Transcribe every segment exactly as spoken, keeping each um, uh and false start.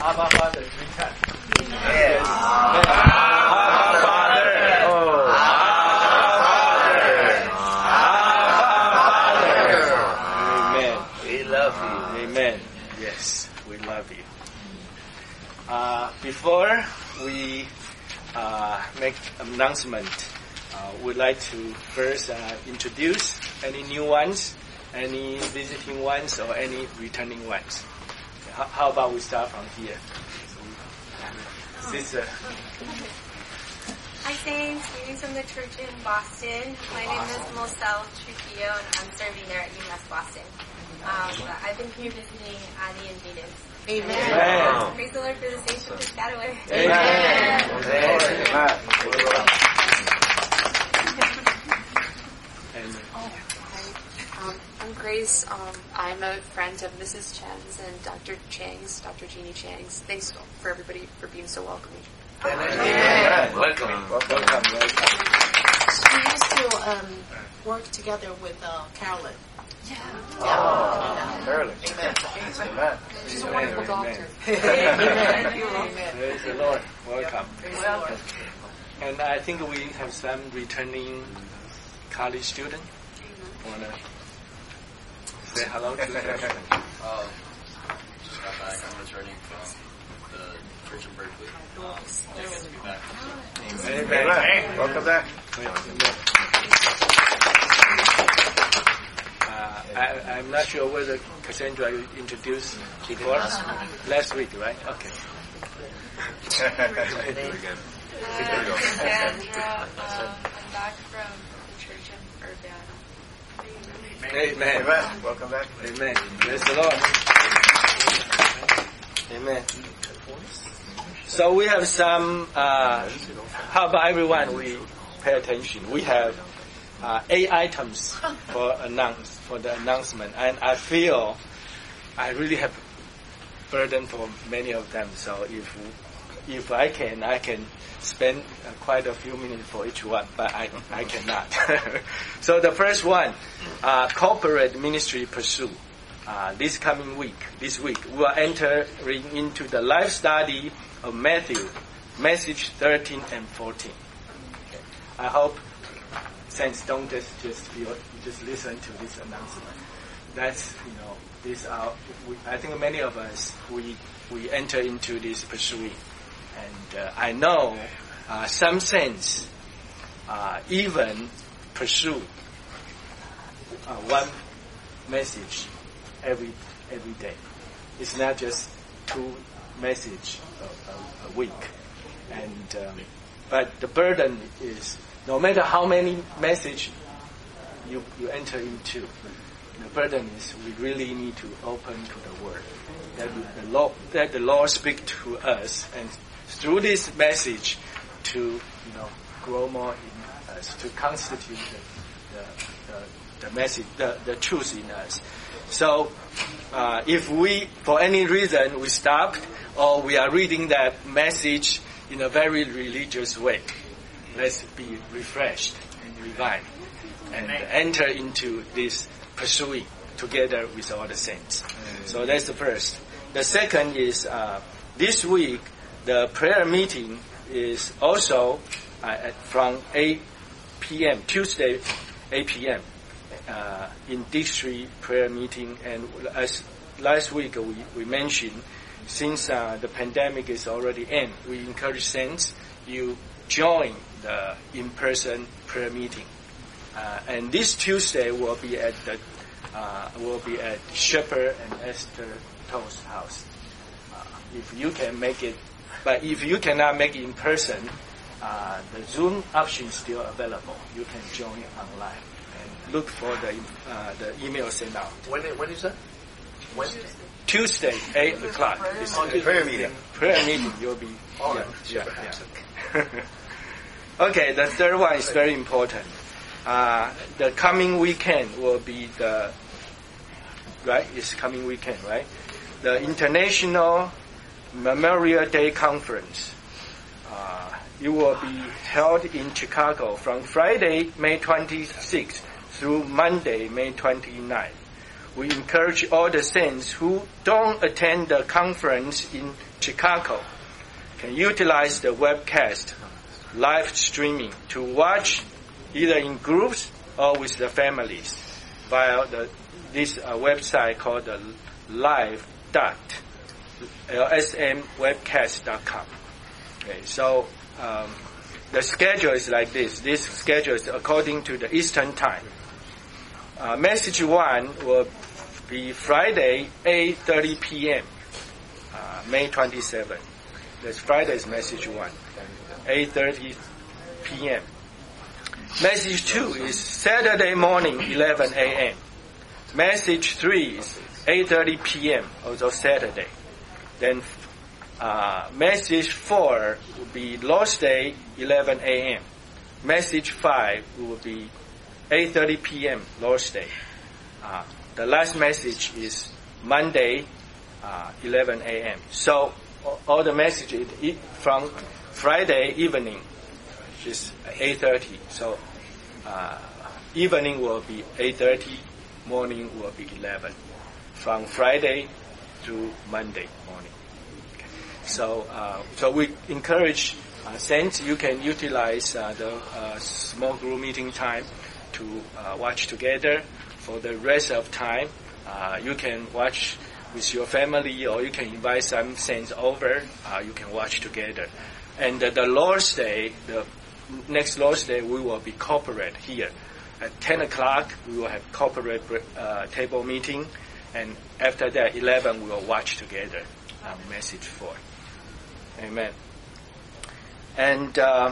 Abba Father three times. Yes. Abba Father. Oh. Amen. We love you. Amen. Yes, we love you. Uh, before we uh, make announcement, uh, we'd like to first uh, introduce any new ones, any visiting ones, or any returning ones. How, how about we start from here? Sister. Hi, Saints. Greetings from the church in Boston. My name is Moselle Trujillo, and I'm serving there at UMass Boston. Um, I've been here visiting Adi and Jaden. Amen. Amen. Praise the Lord for the saints of Piscataway. Amen. Amen. And Um, I'm Grace. Um, I'm a friend of Missus Chen's and Doctor Chang's, Doctor Jeannie Chang's. Thanks for everybody for being so welcoming. Amen. Welcome. welcome, welcome. We used to um, work together with uh, Carolyn. Yeah. Oh, Carolyn. Amen. Amen. She's a wonderful doctor. Amen. Praise the Lord. Welcome. Praise the Lord. And I think we have some returning college students. Wanna say hello to them? Um, just got back. I'm returning from the church in Berkeley. Um, nice to be back. Amen. Amen. Welcome back. Uh, I, I'm not sure whether Cassandra you introduced before. Last week, right? Okay. Cassandra, um, I'm back from the church in Urbana. Amen. Amen. Welcome back. Amen. Praise the Lord. Amen. So we have some, uh, how about everyone, we pay attention. We have uh, eight items for announce for the announcement. And I feel I really have burden for many of them. So if if I can, I can spend uh, quite a few minutes for each one, but I, I cannot. So the first one, uh, corporate ministry pursuit. Uh, this coming week, this week, we are entering into the life study of Matthew, message thirteen and fourteen. Okay. I hope saints don't just just feel, just listen to this announcement. That's, you know, this are, we, I think many of us, we we enter into this pursuing. And uh, I know uh, some saints uh, even pursue uh, one message every every day. It's not just two messages a, a, a week. And um, but the burden is, no matter how many messages you you enter into, the burden is we really need to open to the Word. That the Lord, that the Lord speak to us, and through this message to, you know, grow more in us, to constitute the the, the, the message, the, the truth in us. So uh, if we, for any reason, we stopped or we are reading that message in a very religious way, let's be refreshed and revived and enter into this pursuing together with all the saints. So that's the first. The second is uh, this week the prayer meeting is also uh, at, from eight p.m. Tuesday eight p.m. Uh, in district prayer meeting. And as last week we, we mentioned, since uh, the pandemic is already in, we encourage saints you join the in-person prayer meeting. Uh, and this Tuesday will be at the uh, will be at Shepherd and Esther Toast house. Uh, if you can make it, but if you cannot make it in person, uh, the Zoom option is still available. You can join online and look for the uh, the email sent out. When, when is that? Wednesday? Tuesday, eight o'clock. It's Oh, the prayer meeting. Prayer meeting. You'll be. Oh, Yeah, yeah, yeah. Okay, the third one is very important. Uh, the coming weekend will be the, right? It's coming weekend, right? The International Memorial Day Conference. Uh, it will be held in Chicago from Friday, May twenty-sixth through Monday, May twenty-ninth. We encourage all the saints who don't attend the conference in Chicago can utilize the webcast live streaming to watch either in groups or with the families via the, this uh, website called the live dot l s m webcast dot com. Okay, so um, the schedule is like this. This schedule is according to the Eastern Time. Uh, message one will be Friday, eight thirty p.m., uh, May twenty-seventh. That's Friday's message one, eight thirty p.m. Message two is Saturday morning, eleven a.m. Message three is eight thirty p.m., also Saturday. Then uh, message four will be Lord's Day, eleven a.m. Message five will be eight thirty p.m. Lord's Day. Uh, the last message is Monday, uh, eleven a.m. So all the messages from Friday evening is eight thirty. So uh, evening will be eight thirty, morning will be eleven. From Friday to Monday morning. Okay. So uh, so we encourage uh, saints, you can utilize uh, the uh, small group meeting time to uh, watch together. For the rest of time, uh, you can watch with your family, or you can invite some saints over. Uh, you can watch together. And uh, the Lord's Day, the next Lord's Day, we will be corporate here. At ten o'clock, we will have corporate uh, table meeting. And after that, eleven, we will watch together uh, message four. Amen. And uh,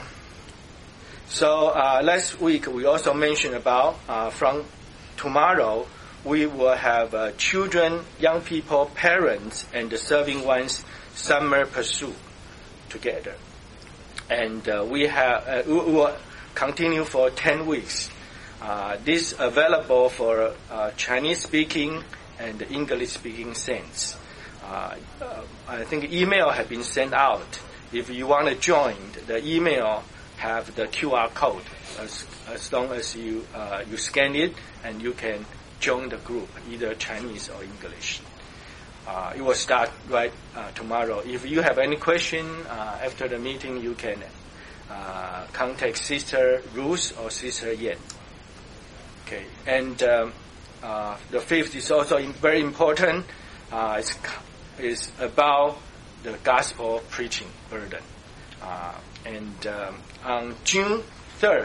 so uh, last week, we also mentioned about uh, from tomorrow, we will have uh, children, young people, parents, and the serving ones summer pursuit together. And uh, we have uh, we will continue for ten weeks. Uh, this available for uh, Chinese-speaking and English-speaking saints. Uh, uh, I think email have been sent out. If you want to join, the email have the Q R code. As, as long as you uh, you scan it, and you can join the group, either Chinese or English. Uh, it will start right uh, tomorrow. If you have any question uh, after the meeting, you can uh, contact Sister Ruth or Sister Yen. Okay, and um, uh, the fifth is also very important. Uh, it's, it's about the gospel preaching burden. Uh, and um, on June third,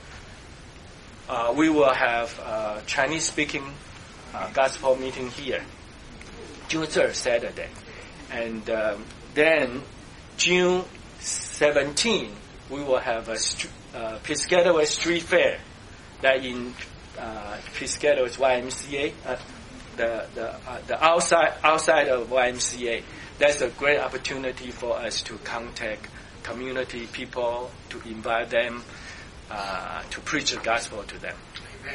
uh, we will have a Chinese-speaking uh, gospel meeting here. June third, Saturday. And um, then June seventeenth, we will have a st- uh, Piscataway Street Fair that in uh, Piscataway Y M C A, uh, the the uh, the outside outside of Y M C A. That's a great opportunity for us to contact community people, to invite them, uh, to preach the gospel to them.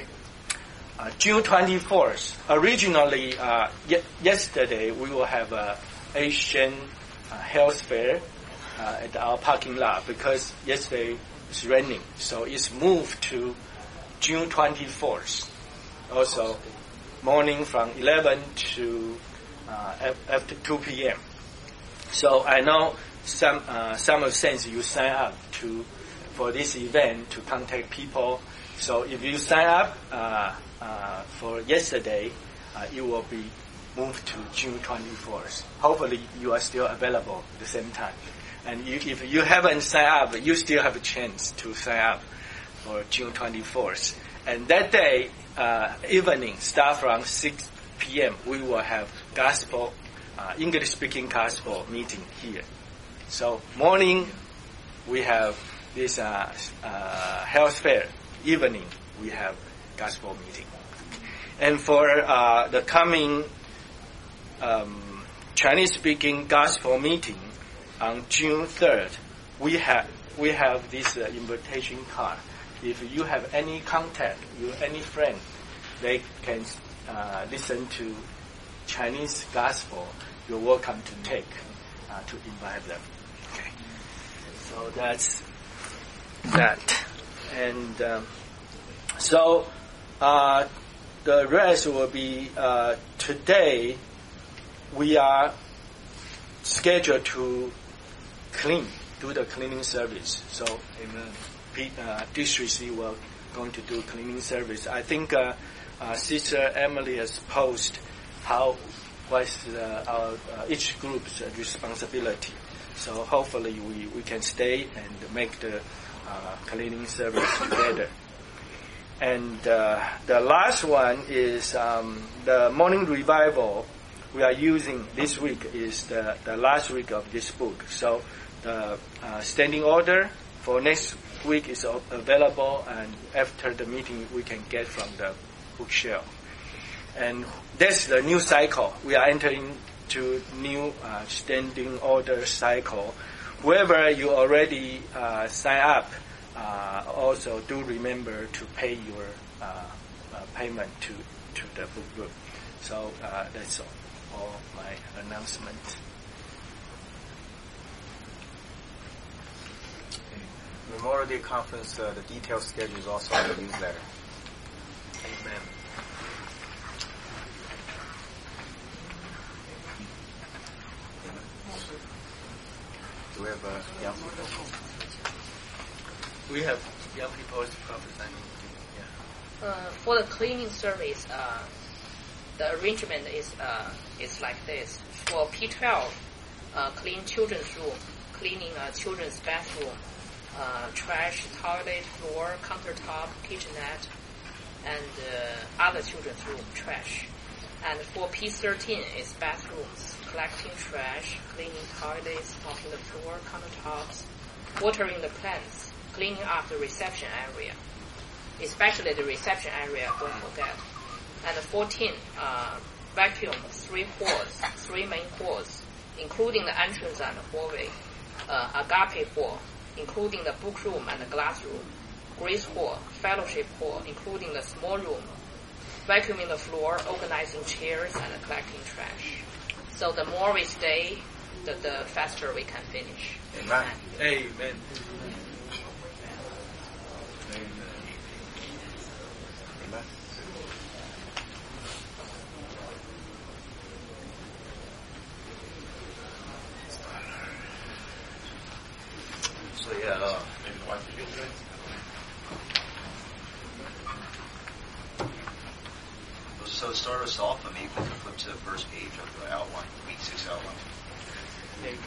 Uh, June twenty-fourth. Originally, uh, y- yesterday we will have a Asian uh, health fair uh, at our parking lot, because yesterday it's raining, so it's moved to June twenty-fourth. Also, morning from eleven to uh, after two p.m. So I know some uh, some of the saints you sign up to for this event to contact people. So if you sign up uh, uh, for yesterday, uh, it will be moved to June twenty-fourth. Hopefully you are still available at the same time. And you, if you haven't signed up, you still have a chance to sign up for June twenty-fourth. And that day, uh, evening, start from six p.m., we will have gospel, uh, English-speaking gospel meeting here. So morning, we have this uh, uh, health fair. Evening, we have gospel meeting. And for uh, the coming um, Chinese-speaking gospel meeting on June third, we have we have this uh, invitation card. If you have any contact, you any friend, they can uh, listen to Chinese gospel, you're welcome to take uh, to invite them. Okay. So that's that. And um, so uh, the rest will be uh, today. We are scheduled to clean, do the cleaning service. So, Amen. Uh, District C will going to do cleaning service. I think uh, uh, Sister Emily has posted how what's uh, our uh, each group's uh, responsibility. So hopefully we, we can stay and make the uh, cleaning service together. And uh, the last one is um, the morning revival we are using this week is the, the last week of this book. So the uh, standing order for next week is available, and after the meeting we can get from the bookshelf. And that's the new cycle. We are entering to new uh, standing order cycle. Whoever you already uh, sign up, uh, also do remember to pay your uh, uh, payment to, to the book group. So uh, that's all, all my announcement. Memorial Day Conference, uh, the detailed schedule is also in the newsletter. Amen. Do we have uh, young people? We have young people prophesying. Yeah. Uh, for the cleaning service, uh, the arrangement is uh, is like this. For P twelve, uh, clean children's room, cleaning uh, children's bathroom, uh, trash, toilet, floor, countertop, kitchenette, and uh, other children's room trash. And for P thirteen is bathrooms, collecting trash, cleaning toilets, mopping the floor, countertops, watering the plants, cleaning up the reception area, especially the reception area, don't forget. And fourteen, uh, vacuum three halls, three main halls, including the entrance and the hallway, uh, agape hall, including the book room and the glass room, grace hall, fellowship hall, including the small room, vacuuming the floor, organizing chairs, and collecting trash. So the more we stay, the, the faster we can finish. Amen. Amen. Amen. So yeah, uh, maybe why did you do it? So to start us off, I mean, you can flip to the first page of the outline, week six outline. Amen.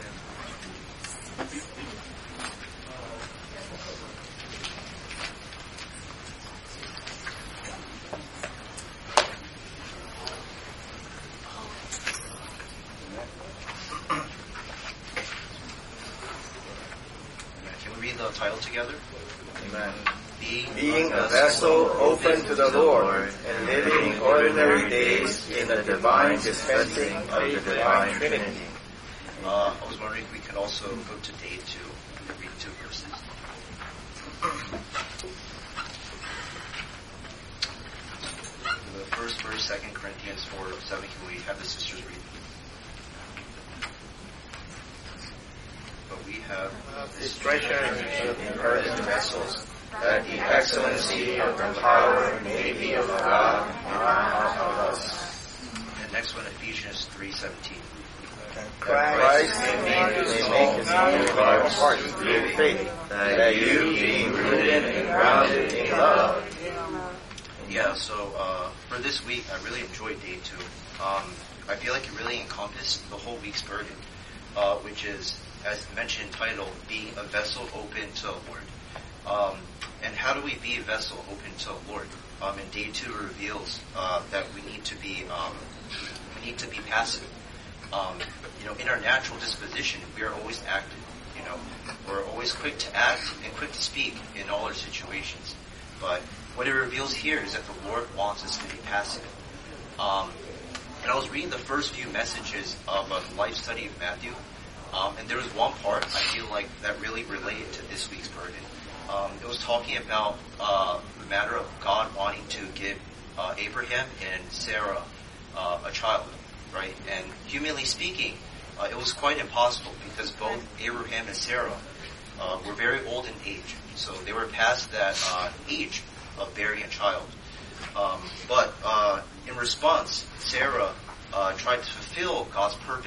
Can we read the title together? Amen. Being a vessel open to the Lord and living ordinary days in the divine dispensing of the divine Trinity. Uh, I was wondering if we could also go to day two and read two verses. The first verse, Second Corinthians four seven. Can we have the sisters read? But we have This treasure in earthen vessels, that the excellency of the power may be of God and not of us. the next one, Ephesians three seventeen. Christ may make his home in our hearts through faith, that you, being rooted and grounded in love. Yeah, so uh, for this week, I really enjoyed day two. Um, I feel like it really encompassed the whole week's burden, uh, which is, as mentioned in title, being a vessel open to the Lord. Um, and how do we be a vessel open to the Lord? Um, and day two reveals uh, that we need to be um, we need to be passive. Um, you know, in our natural disposition, we are always active. You know, we're always quick to act and quick to speak in all our situations. But what it reveals here is that the Lord wants us to be passive. Um, and I was reading the first few messages of a life study of Matthew, um, and there was one part I feel like that really related to this week's burden. Um, it was talking about uh, the matter of God wanting to give uh, Abraham and Sarah uh, a child, right? And humanly speaking, uh, it was quite impossible because both Abraham and Sarah uh, were very old in age, so they were past that uh, age of bearing a child. Um, but uh, in response, Sarah uh, tried to fulfill God's purpose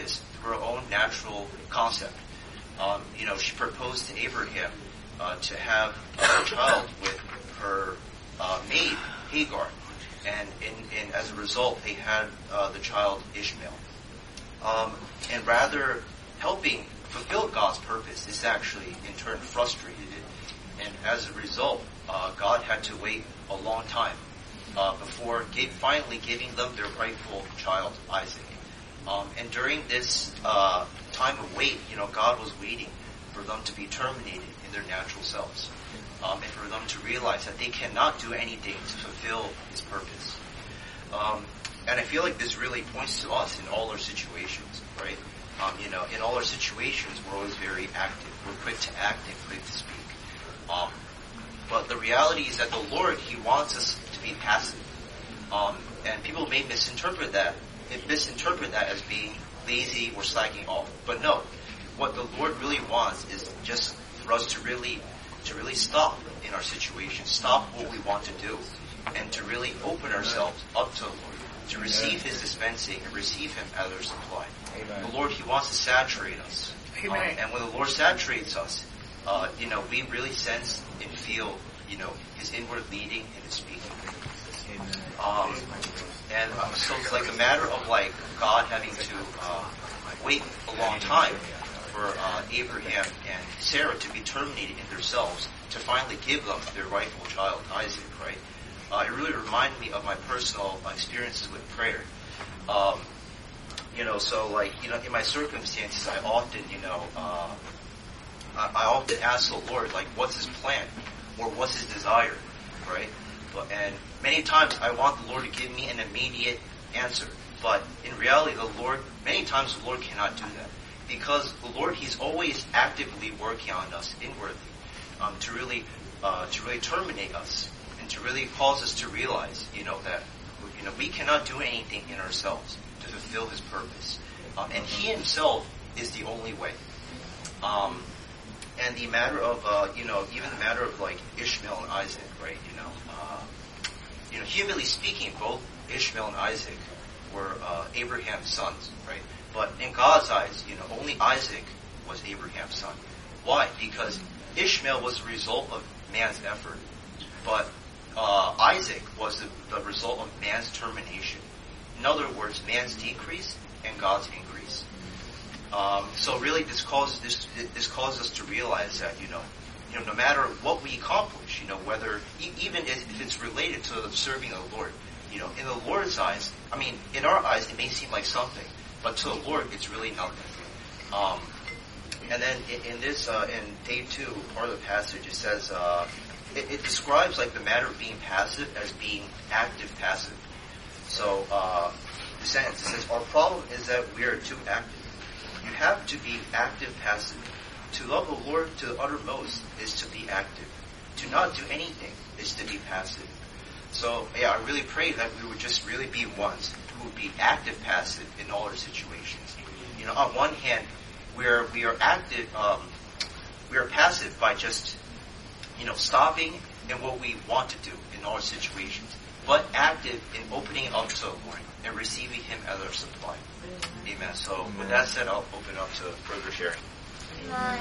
her own natural concept. Um, you know, she proposed to Abraham uh, to have a child with her uh, maid, Hagar. And in, in, as a result, they had uh, the child Ishmael. Um, and rather helping fulfill God's purpose, this actually in turn frustrated it. And as a result, uh, God had to wait a long time uh, before give, finally giving them their rightful child, Isaac. Um, and during this uh, time of wait, you know, God was waiting for them to be terminated in their natural selves. Um, and for them to realize that they cannot do anything to fulfill His purpose. Um, and I feel like this really points to us in all our situations, right? Um, you know, in all our situations, we're always very active. We're quick to act and quick to speak. Um, but the reality is that the Lord, He wants us to be passive. Um, and people may misinterpret that, misinterpret that as being lazy or slacking off. But no, what the Lord really wants is just for us to really to really stop in our situation, stop what we want to do, and to really open ourselves up to the Lord, to receive His dispensing and receive Him as our supply. Amen. The Lord, He wants to saturate us. Um, and when the Lord saturates us, uh, you know, we really sense and feel, you know, His inward leading and His speaking. Um, and uh, so it's like a matter of like God having to uh, wait a long time for uh, Abraham and Sarah to be terminated in themselves to finally give them their rightful child, Isaac, right? Uh, it really reminded me of my personal experiences with prayer. Um, you know, so like, you know, in my circumstances, I often, you know, uh, I, I often ask the Lord, like, what's His plan? Or what's His desire, right? But, and many times I want the Lord to give me an immediate answer. But in reality, the Lord, many times the Lord cannot do that. Because the Lord, He's always actively working on us inwardly um, to really, uh, to really terminate us and to really cause us to realize, you know, that you know we cannot do anything in ourselves to fulfill His purpose, um, and He Himself is the only way. Um, and the matter of, uh, you know, even the matter of like Ishmael and Isaac, right? You know, uh, you know, humanly speaking, both Ishmael and Isaac were uh, Abraham's sons, right? But in God's eyes, you know, only Isaac was Abraham's son. Why? Because Ishmael was the result of man's effort. But uh, Isaac was the, the result of man's termination. In other words, man's decrease and God's increase. Um, so really this causes this this causes us to realize that, you know, you know, no matter what we accomplish, you know, whether e- even if it's related to the serving of the Lord, you know, in the Lord's eyes, I mean, in our eyes it may seem like something, but to the Lord, it's really nothing. Um, and then in, in this, uh, in day two, part of the passage, it says, uh, it, it describes like the matter of being passive as being active passive. So, uh, the sentence says, our problem is that we are too active. You have to be active passive. To love the Lord to the uttermost is to be active. To not do anything is to be passive. So, yeah, I really pray that we would just really be ones who would be active passive in all our situations. You know, on one hand, we're, we are active, um, we are passive by just, you know, stopping in what we want to do in all our situations, but active in opening up to the Lord and receiving Him as our supply. Amen. So, Amen. With that said, I'll open up to further sharing. Amen.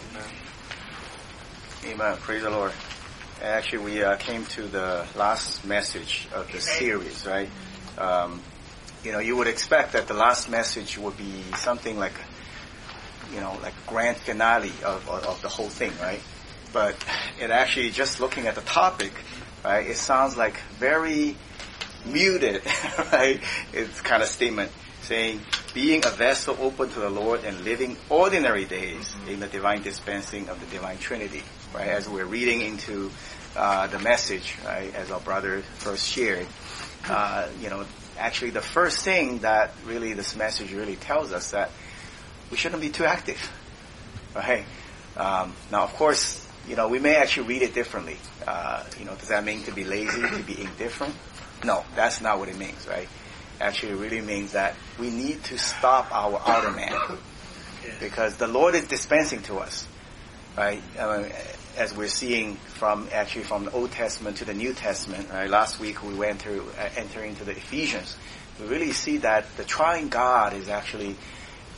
Amen. Praise the Lord. Actually, we uh, came to the last message of the series, right? Um, you know, you would expect that the last message would be something like, you know, like grand finale of, of, of the whole thing, right? But it actually, just looking at the topic, right, it sounds like very muted, right? It's kind of statement saying, being a vessel open to the Lord and living ordinary days in the divine dispensing of the divine Trinity, right? As we're reading into uh, the message, right, as our brother first shared, uh, you know, actually the first thing that really this message really tells us that we shouldn't be too active, right? Um, now, of course, you know, we may actually read it differently. Uh, you know, does that mean to be lazy, to be indifferent? No, that's not what it means, right? Actually, it really means that we need to stop our outer man because the Lord is dispensing to us, right? Uh, as we're seeing from actually from the Old Testament to the New Testament, right? Last week we went through uh, entering into the Ephesians. We really see that the triune God is actually,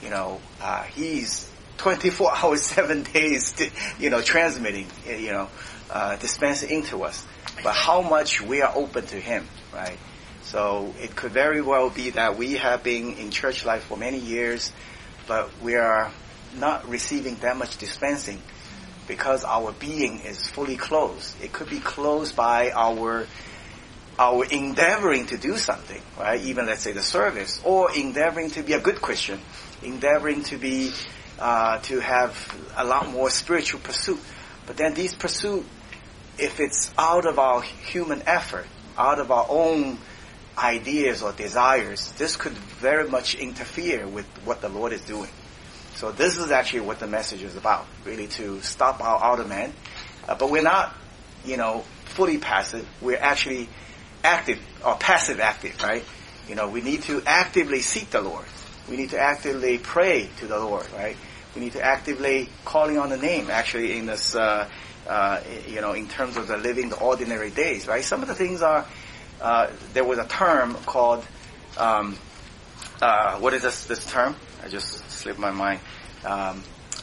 you know, uh, He's twenty-four hours, seven days, you know, transmitting, you know, uh, dispensing into us. But how much we are open to Him, right? So it could very well be that we have been in church life for many years, but we are not receiving that much dispensing because our being is fully closed. It could be closed by our our endeavoring to do something, right? Even let's say the service, or endeavoring to be a good Christian, endeavoring to be uh, to have a lot more spiritual pursuit. But then these pursuit, if it's out of our human effort, out of our own ideas or desires, this could very much interfere with what the Lord is doing. So this is actually what the message is about, really to stop our outer man. Uh, but we're not, you know, fully passive. We're actually active, or passive active, right? You know, we need to actively seek the Lord. We need to actively pray to the Lord, right? We need to actively calling on the name, actually in this, uh, uh, you know, in terms of the living the ordinary days, right? Some of the things are, Uh, there was a term called, um, uh, what is this, this term? I just slipped my mind. Um,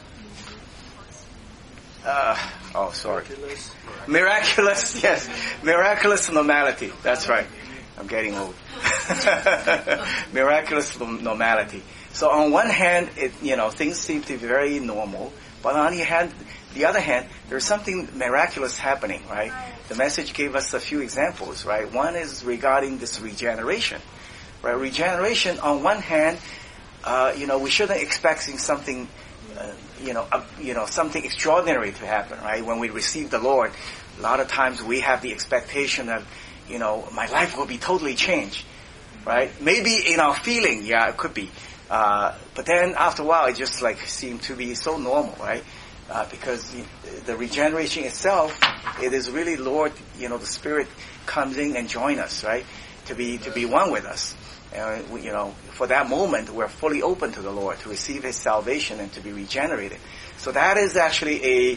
uh, oh, sorry. Miraculous. Miraculous, yes. Miraculous normality. That's right. I'm getting old. Miraculous normality. So on one hand, it, you know, things seem to be very normal, but on the hand, the other hand, there's something miraculous happening, right? The message gave us a few examples, right? One is regarding this regeneration, right? Regeneration, on one hand, uh, you know, we shouldn't expecting something, uh, you know, uh, you know, something extraordinary to happen, right? When we receive the Lord, a lot of times we have the expectation of, you know, my life will be totally changed, right? Maybe in our feeling, yeah, it could be. Uh, but then after a while, it just like seemed to be so normal, right? Uh, because the, the regeneration itself, it is really Lord, you know, the Spirit comes in and joins us, right? To be to be one with us. And we, you know, for that moment, we're fully open to the Lord to receive His salvation and to be regenerated. So that is actually a,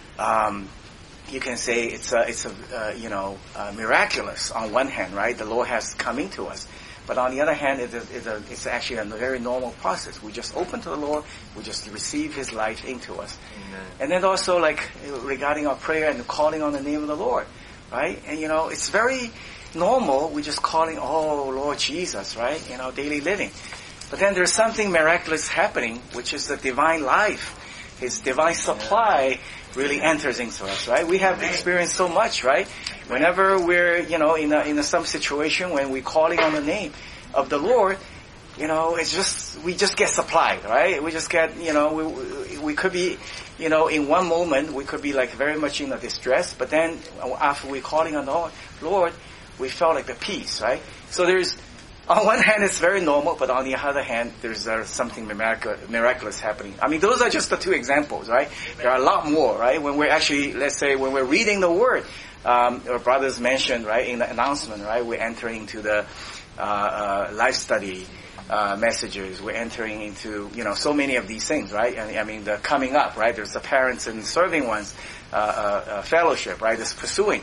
um, you can say it's a it's a uh, you know uh, miraculous on one hand, right? The Lord has come into us. But on the other hand, it is, it's, a, it's actually a very normal process. We just open to the Lord. We just receive His life into us. Amen. And then also, like, regarding our prayer and calling on the name of the Lord, right? And, you know, it's very normal. We're just calling, oh, Lord Jesus, right? In our daily living. But then there's something miraculous happening, which is the divine life. His divine supply really enters into us, right? We have experienced so much, right? Whenever we're, you know, in a, in a, some situation when we're calling on the name of the Lord, you know, it's just, we just get supplied, right? We just get, you know, we, we could be, you know, in one moment, we could be like very much in a distress, but then after we're calling on the Lord, we felt like the peace, right? So there's, on one hand, it's very normal, but on the other hand, there's uh, something miraculous, miraculous happening. I mean, those are just the two examples, right? There are a lot more, right? When we're actually, let's say, when we're reading the Word, um, our brothers mentioned, right, in the announcement, right, we're entering into the uh, uh, life study uh, messages. We're entering into, you know, so many of these things, right? And I mean, the coming up, right? There's the parents and serving ones uh, uh, uh, fellowship, right? This pursuing.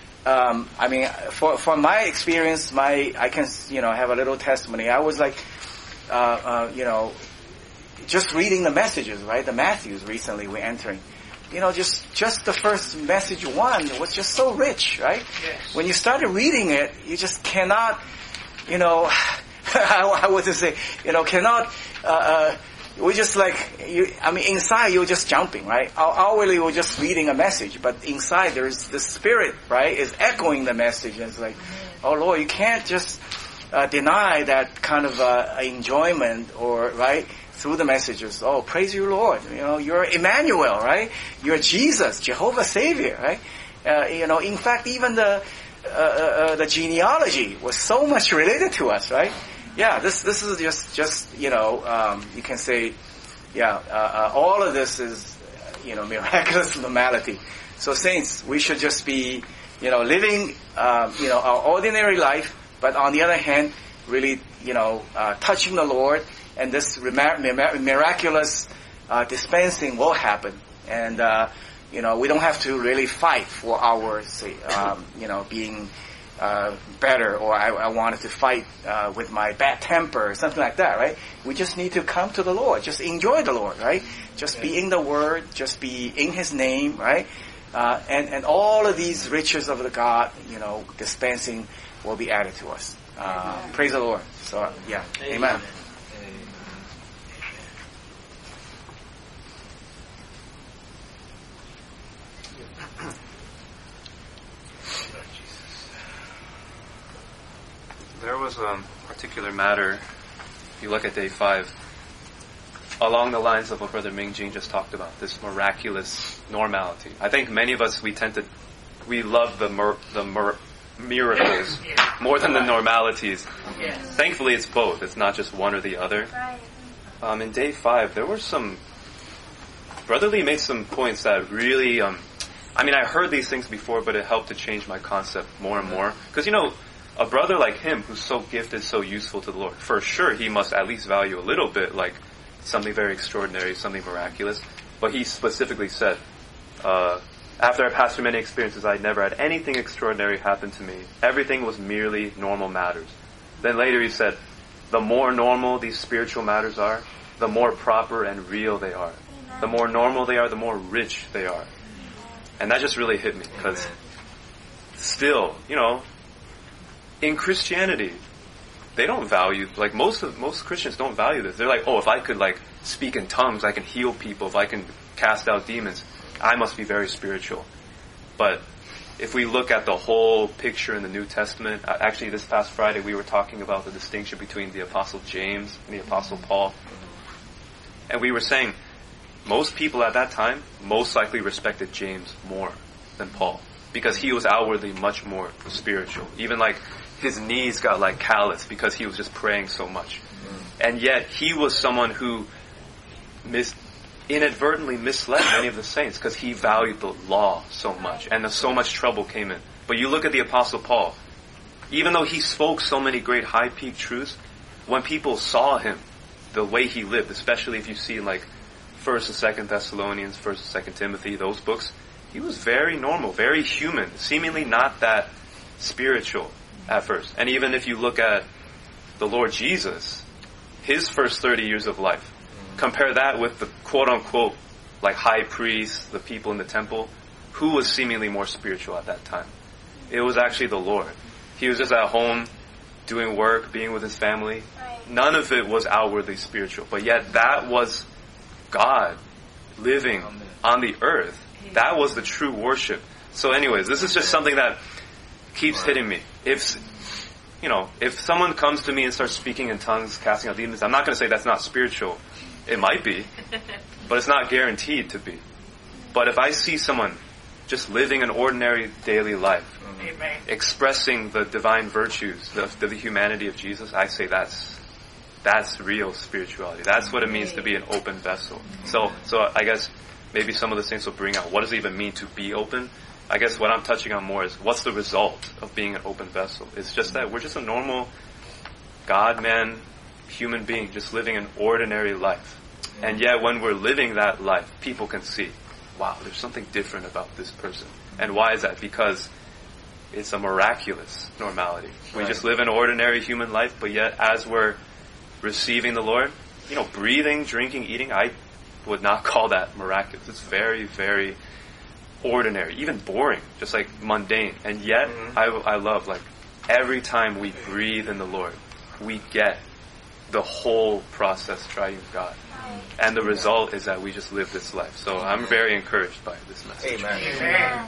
Um, I mean, for, for my experience, my, I can, you know, have a little testimony. I was like, uh, uh, you know, just reading the messages, right? The Matthews recently we're entering. You know, just, just the first message one was just so rich, right? Yes. When you started reading it, you just cannot, you know, I, I would just say, you know, cannot, uh, uh, we just like, you, I mean, inside you're just jumping, right? Outwardly we're just reading a message, but inside there's the Spirit, right, is echoing the message. And it's like, oh Lord, you can't just uh, deny that kind of uh, enjoyment or, right, through the messages. Oh, praise you, Lord. You know, you're Emmanuel, right? You're Jesus, Jehovah Savior, right? Uh, you know, in fact, even the, uh, uh, the genealogy was so much related to us, right? Yeah, this this is just just you know um, you can say, yeah, uh, uh, all of this is you know miraculous normality. So saints, we should just be you know living um, you know our ordinary life, but on the other hand, really you know uh, touching the Lord, and this miraculous uh, dispensing will happen, and uh, you know we don't have to really fight for our say, um, you know being. uh, better, or I, I wanted to fight uh, with my bad temper, or something like that, right? We just need to come to the Lord. Just enjoy the Lord, right? Just be in the Word. Just be in His name, right? Uh, and, and all of these riches of the God, you know, dispensing will be added to us. Uh, praise the Lord. So, yeah. Amen. There was a particular matter, if you look at day five, along the lines of what Brother Ming Jing just talked about, this miraculous normality. I think many of us, we tend to, we love the mir- the mir- miracles more than the normalities. Thankfully, it's both. It's not just one or the other. Um, in day five, there were some, Brother Lee made some points that really, um, I mean, I heard these things before, but it helped to change my concept more and more. Because, you know, a brother like him, who's so gifted, so useful to the Lord, for sure he must at least value a little bit, like something very extraordinary, something miraculous. But he specifically said, uh, after I passed through many experiences, I never had anything extraordinary happen to me. Everything was merely normal matters. Then later he said, the more normal these spiritual matters are, the more proper and real they are. The more normal they are, the more rich they are. And that just really hit me, because still, you know, in Christianity, they don't value, like most of, most Christians don't value this. They're like, oh, if I could like speak in tongues, I can heal people, if I can cast out demons, I must be very spiritual. But if we look at the whole picture in the New Testament, actually this past Friday we were talking about the distinction between the Apostle James and the Apostle Paul. And we were saying, most people at that time most likely respected James more than Paul, because he was outwardly much more spiritual. Even like his knees got like callous because he was just praying so much. And yet he was someone who mis- inadvertently misled many of the saints because he valued the law so much, and so much trouble came in. But you look at the Apostle Paul, even though he spoke so many great high peak truths, when people saw him, the way he lived, especially if you see like First and Second Thessalonians, First and Second Timothy, those books, he was very normal, very human, seemingly not that spiritual at first. And even if you look at the Lord Jesus, his first thirty years of life, compare that with the quote-unquote like high priests, the people in the temple, who was seemingly more spiritual at that time? It was actually the Lord. He was just at home, doing work, being with his family. None of it was outwardly spiritual, but yet that was God living on the earth. That was the true worship. So anyways, this is just something that keeps hitting me. If, you know, if someone comes to me and starts speaking in tongues, casting out demons, I'm not going to say that's not spiritual. It might be, but it's not guaranteed to be. But if I see someone just living an ordinary daily life, Amen. Expressing the divine virtues, the, the humanity of Jesus, I say that's that's real spirituality. That's what it means to be an open vessel. So, so I guess maybe some of the things will bring out, what does it even mean to be open? I guess what I'm touching on more is, what's the result of being an open vessel? It's just that we're just a normal God-man human being, just living an ordinary life. And yet when we're living that life, people can see, wow, there's something different about this person. And why is that? Because it's a miraculous normality. We right. just live an ordinary human life, but yet as we're receiving the Lord, you know, breathing, drinking, eating, I would not call that miraculous. It's very, very ordinary, even boring, just like mundane. And yet, mm-hmm. I, I love, like, every time we breathe in the Lord, we get the whole process, triune God. And the result is that we just live this life. So I'm very encouraged by this message. Amen. Amen.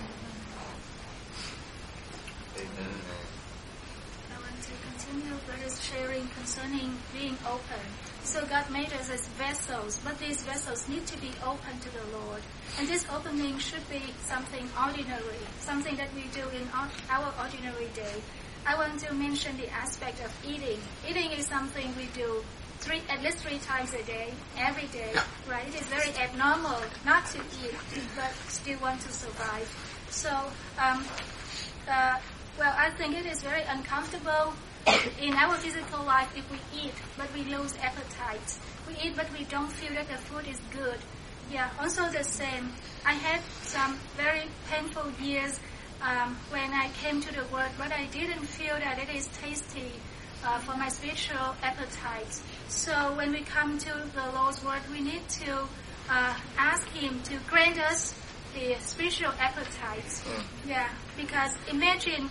I want to continue Brother's sharing concerning being open. So God made us as vessels, but these vessels need to be open to the Lord. And this opening should be something ordinary, something that we do in our ordinary day. I want to mention the aspect of eating. Eating is something we do three, at least three times a day, every day, right? It is very abnormal not to eat, but still want to survive. So, um, uh, well, I think it is very uncomfortable in our physical life if we eat, but we lose appetite. We eat, but we don't feel that the food is good. Yeah, also the same. I had some very painful years um, when I came to the Word, but I didn't feel that it is tasty uh, for my spiritual appetite. So when we come to the Lord's Word, we need to uh, ask Him to grant us the spiritual appetite. Mm. Yeah, because imagine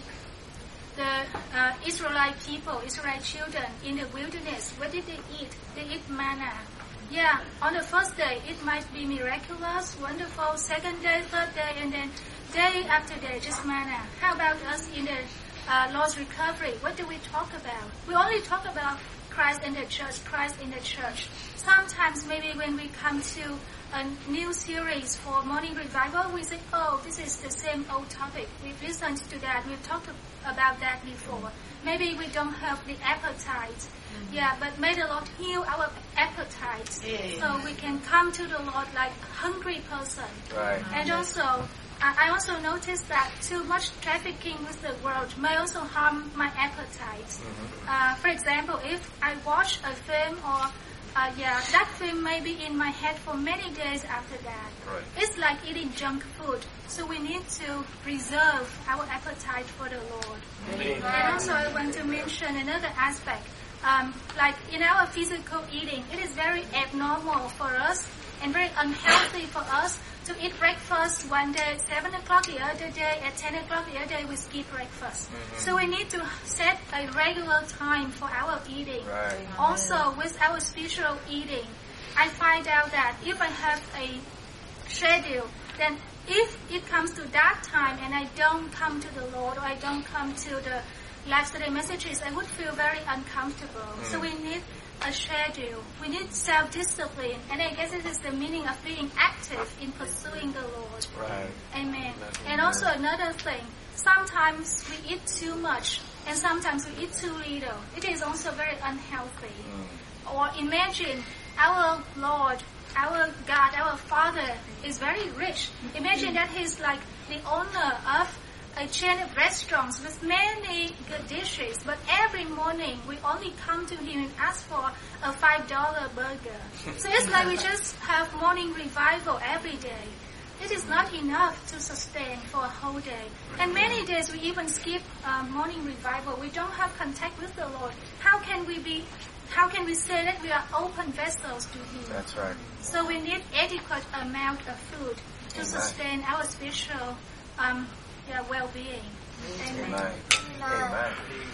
the uh, Israelite people, Israelite children in the wilderness. What did they eat? They eat manna. Yeah, on the first day, it might be miraculous, wonderful. Second day, third day, and then day after day, just manna. How about us in the uh, Lord's recovery? What do we talk about? We only talk about Christ in the church, Christ in the church. Sometimes maybe when we come to a new series for morning revival, we say, oh, this is the same old topic. We've listened to that. We've talked about that before. Maybe we don't have the appetite. Mm-hmm. Yeah, but may the Lord heal our appetite. Yeah. So we can come to the Lord like a hungry person. Right. And also, I also noticed that too much trafficking with the world may also harm my appetite. Mm-hmm. Uh, for example, if I watch a film or Uh, yeah, that film may be in my head for many days after that. Right. It's like eating junk food. So we need to preserve our appetite for the Lord. Amen. And also I want to mention another aspect. Um, like in our physical eating, it is very abnormal for us and very unhealthy for us to eat breakfast one day at seven o'clock, the other day at ten o'clock, the other day we skip breakfast. Mm-hmm. So we need to set a regular time for our eating. Right. Also, with our spiritual eating, I find out that if I have a schedule, then if it comes to that time and I don't come to the Lord or I don't come to the live study messages, I would feel very uncomfortable. Mm. So we need a schedule. We need self-discipline. And I guess this is the meaning of being active in pursuing the Lord. Right. Amen. And also another thing, sometimes we eat too much and sometimes we eat too little. It is also very unhealthy. Mm. Or imagine our Lord, our God, our Father is very rich. Imagine that He's like the owner of a chain of restaurants with many good dishes, but every morning we only come to Him and ask for a five dollar burger. So it's like we just have morning revival every day. It is not enough to sustain for a whole day. And many days we even skip uh, morning revival. We don't have contact with the Lord. How can we be, how can we say that we are open vessels to Him? That's right. So we need adequate amount of food to Amen. Sustain our spiritual um, Yeah, well-being. Amen. Amen. Amen.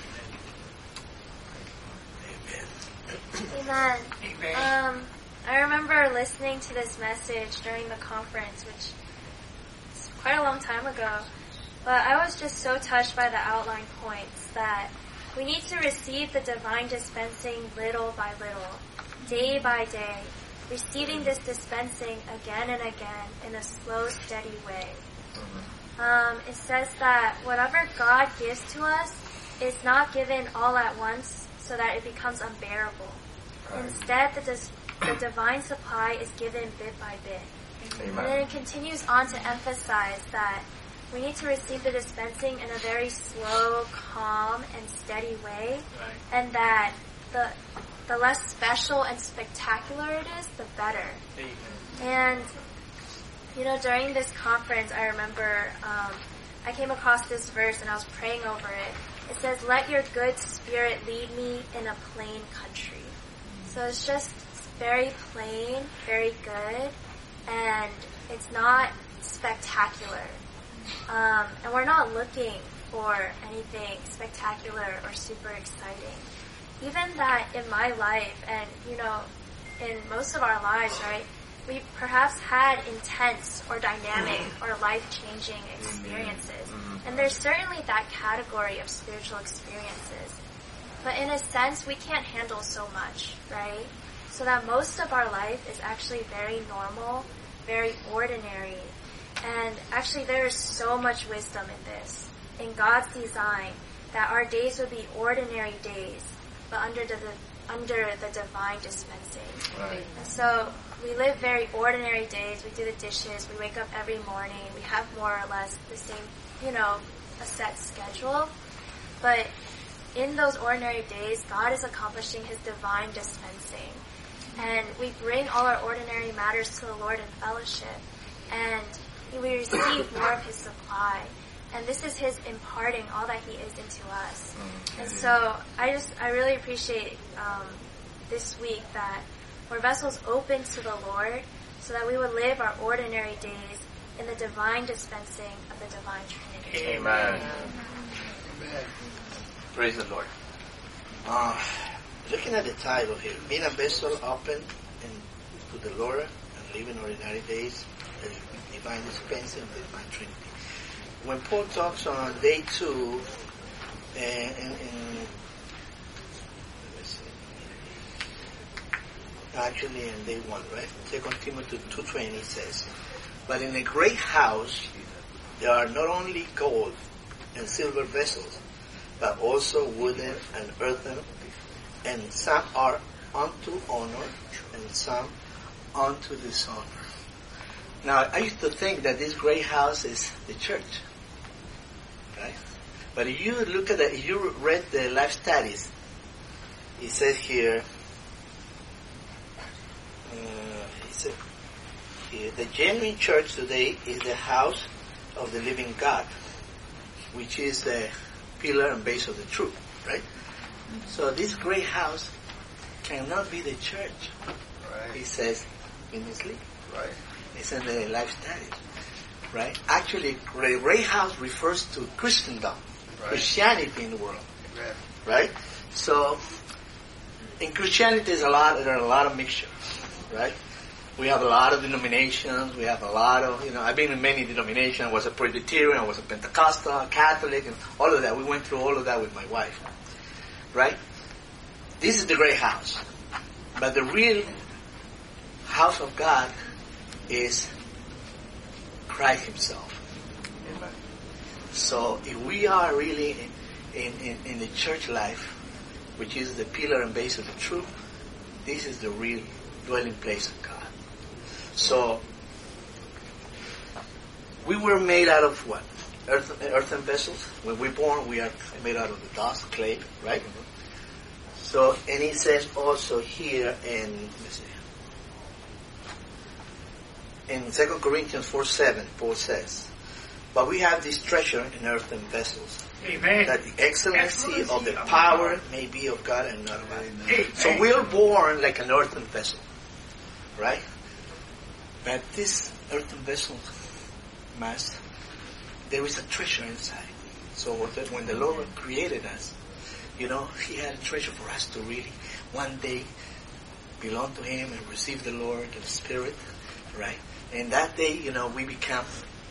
Amen. Amen. Um, I remember listening to this message during the conference, which is quite a long time ago. But I was just so touched by the outline points that we need to receive the divine dispensing little by little, day by day, receiving this dispensing again and again in a slow, steady way. Mm-hmm. Um, it says that whatever God gives to us is not given all at once so that it becomes unbearable. Right. Instead, the, dis- the divine supply is given bit by bit. Amen. And then it continues on to emphasize that we need to receive the dispensing in a very slow, calm, and steady way. Right. And that the the less special and spectacular it is, the better. Amen. And you know, during this conference, I remember um, I came across this verse and I was praying over it. It says, "Let your good spirit lead me in a plain country." So it's just very plain, very good, and it's not spectacular. Um, and we're not looking for anything spectacular or super exciting. Even that in my life, and you know, in most of our lives, right? We perhaps had intense or dynamic or life-changing experiences. Mm-hmm. And there's certainly that category of spiritual experiences. But in a sense, we can't handle so much, right? So that most of our life is actually very normal, very ordinary. And actually there is so much wisdom in this, in God's design, that our days would be ordinary days, but under the, the under the divine dispensing. Right. And so we live very ordinary days. We do the dishes. We wake up every morning. We have more or less the same, you know, a set schedule. But in those ordinary days, God is accomplishing His divine dispensing. And we bring all our ordinary matters to the Lord in fellowship. And we receive more of His supply. and this is His imparting all that He is into us. Mm-hmm. And so I just, I really appreciate um, this week that we're vessels open to the Lord so that we would live our ordinary days in the divine dispensing of the divine Trinity. Amen. Amen. Praise the Lord. Uh, looking at the title here, being a vessel open and to the Lord and living ordinary days, the divine dispensing of the divine Trinity. When Paul talks on day two, and, and, and actually in day one, right? Second Timothy two twenty says, "But in a great house there are not only gold and silver vessels, but also wooden and earthen, and some are unto honor, and some unto dishonor." Now, I used to think that this great house is the church, right? But if you look at the, if you read the life studies, it says here, uh, it said, here, the genuine church today is the house of the living God, which is the pillar and base of the truth, right? Mm-hmm. So this great house cannot be the church. Right. He says in his league. Right. It's in the life studies. Right? Actually, the great house refers to Christendom, right. Christianity in the world. Right. Right? So, in Christianity, there's a lot. There are a lot of mixture. Right? We have a lot of denominations. We have a lot of, you know, I've been in many denominations. I was a Presbyterian, I was a Pentecostal, a Catholic, and all of that. We went through all of that with my wife. Right? This is the great house. But the real house of God is Christ Himself. Amen. So if we are really in, in, in the church life, which is the pillar and base of the truth, this is the real dwelling place of God. So we were made out of what? Earth, earthen vessels. When we're born, we are made out of the dust, clay, right? Mm-hmm. So, and it says also here in, let's see, in Second Corinthians four seven, Paul says, "But we have this treasure in earthen vessels, Amen. That the excellency, excellency of the power may be of God and not of man." So we are born like an earthen vessel, right? But this earthen vessel, Master, there is a treasure inside. So when the Lord created us, you know, He had a treasure for us to really one day belong to Him and receive the Lord, the Spirit, right? And that day, you know, we become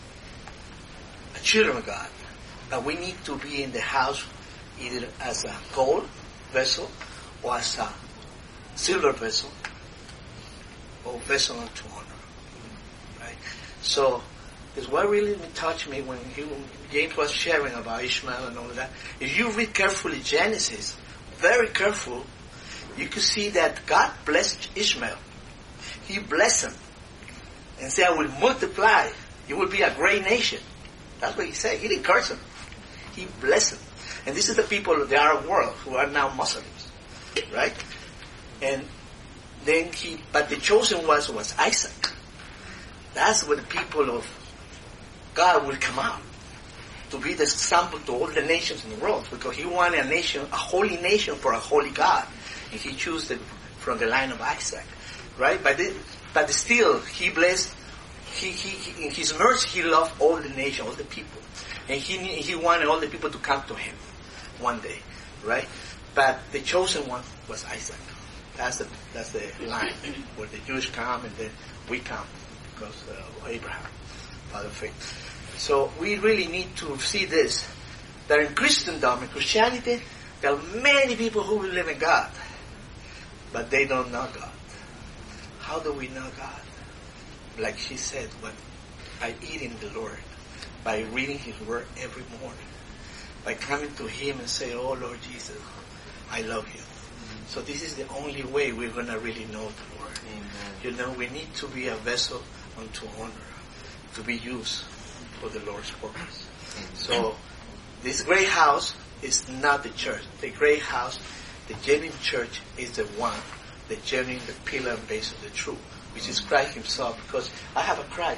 a children of God. But we need to be in the house either as a gold vessel or as a silver vessel or vessel unto honor. Right? So, that's what really touched me when he, James was sharing about Ishmael and all of that. If you read carefully Genesis, very careful, you can see that God blessed Ishmael. He blessed him and said, "I will multiply. You will be a great nation." That's what He said. He didn't curse him. He blessed him. And this is the people of the Arab world who are now Muslims, right? And then he, but the chosen one was, was Isaac. That's where the people of God will come out to be the example to all the nations in the world, because He wanted a nation, a holy nation for a holy God, and He chose it from the line of Isaac, right? But the, but still, He blessed. He, he, he, in His mercy, He loved all the nation, all the people, and He He wanted all the people to come to Him one day, right? But the chosen one was Isaac. That's the that's the line where the Jews come and then we come because of Abraham, father of faith. So we really need to see this, that in Christendom, in Christianity, there are many people who believe in God, but they don't know God. How do we know God? Like she said, what, by eating the Lord, by reading His Word every morning, by coming to Him and say, "Oh Lord Jesus, I love You." Mm-hmm. So this is the only way we're going to really know the Lord. Amen. You know, we need to be a vessel unto honor, to be used for the Lord's purpose. Mm-hmm. So this great house is not the church. The great house, the genuine church, is the one, the genuine, the pillar and base of the truth, which is Christ Himself, because I have a Christ.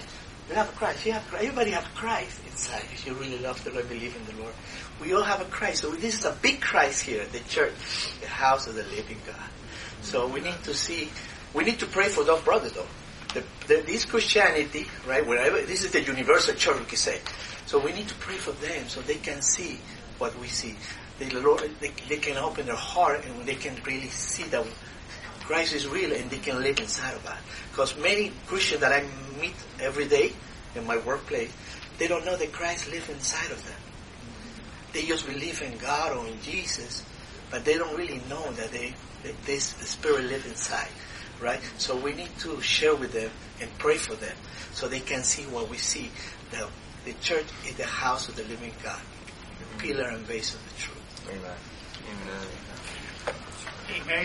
You have Christ. You have Christ. Everybody have Christ inside. If you really love the Lord, believe in the Lord, we all have a Christ. So this is a big Christ here, the church, the house of the living God. So we need to see. We need to pray for those brothers, though. The, the, this Christianity, right? Wherever this is the universal church, we can say. So we need to pray for them so they can see what we see. The Lord, they, they can open their heart and they can really see that Christ is real and they can live inside of that. Because many Christians that I meet every day in my workplace, they don't know that Christ lives inside of them. They just believe in God or in Jesus, but they don't really know that they that this Spirit lives inside, right? So we need to share with them and pray for them so they can see what we see. The, the church is the house of the living God, the pillar and base of the truth. Amen. Amen. Amen.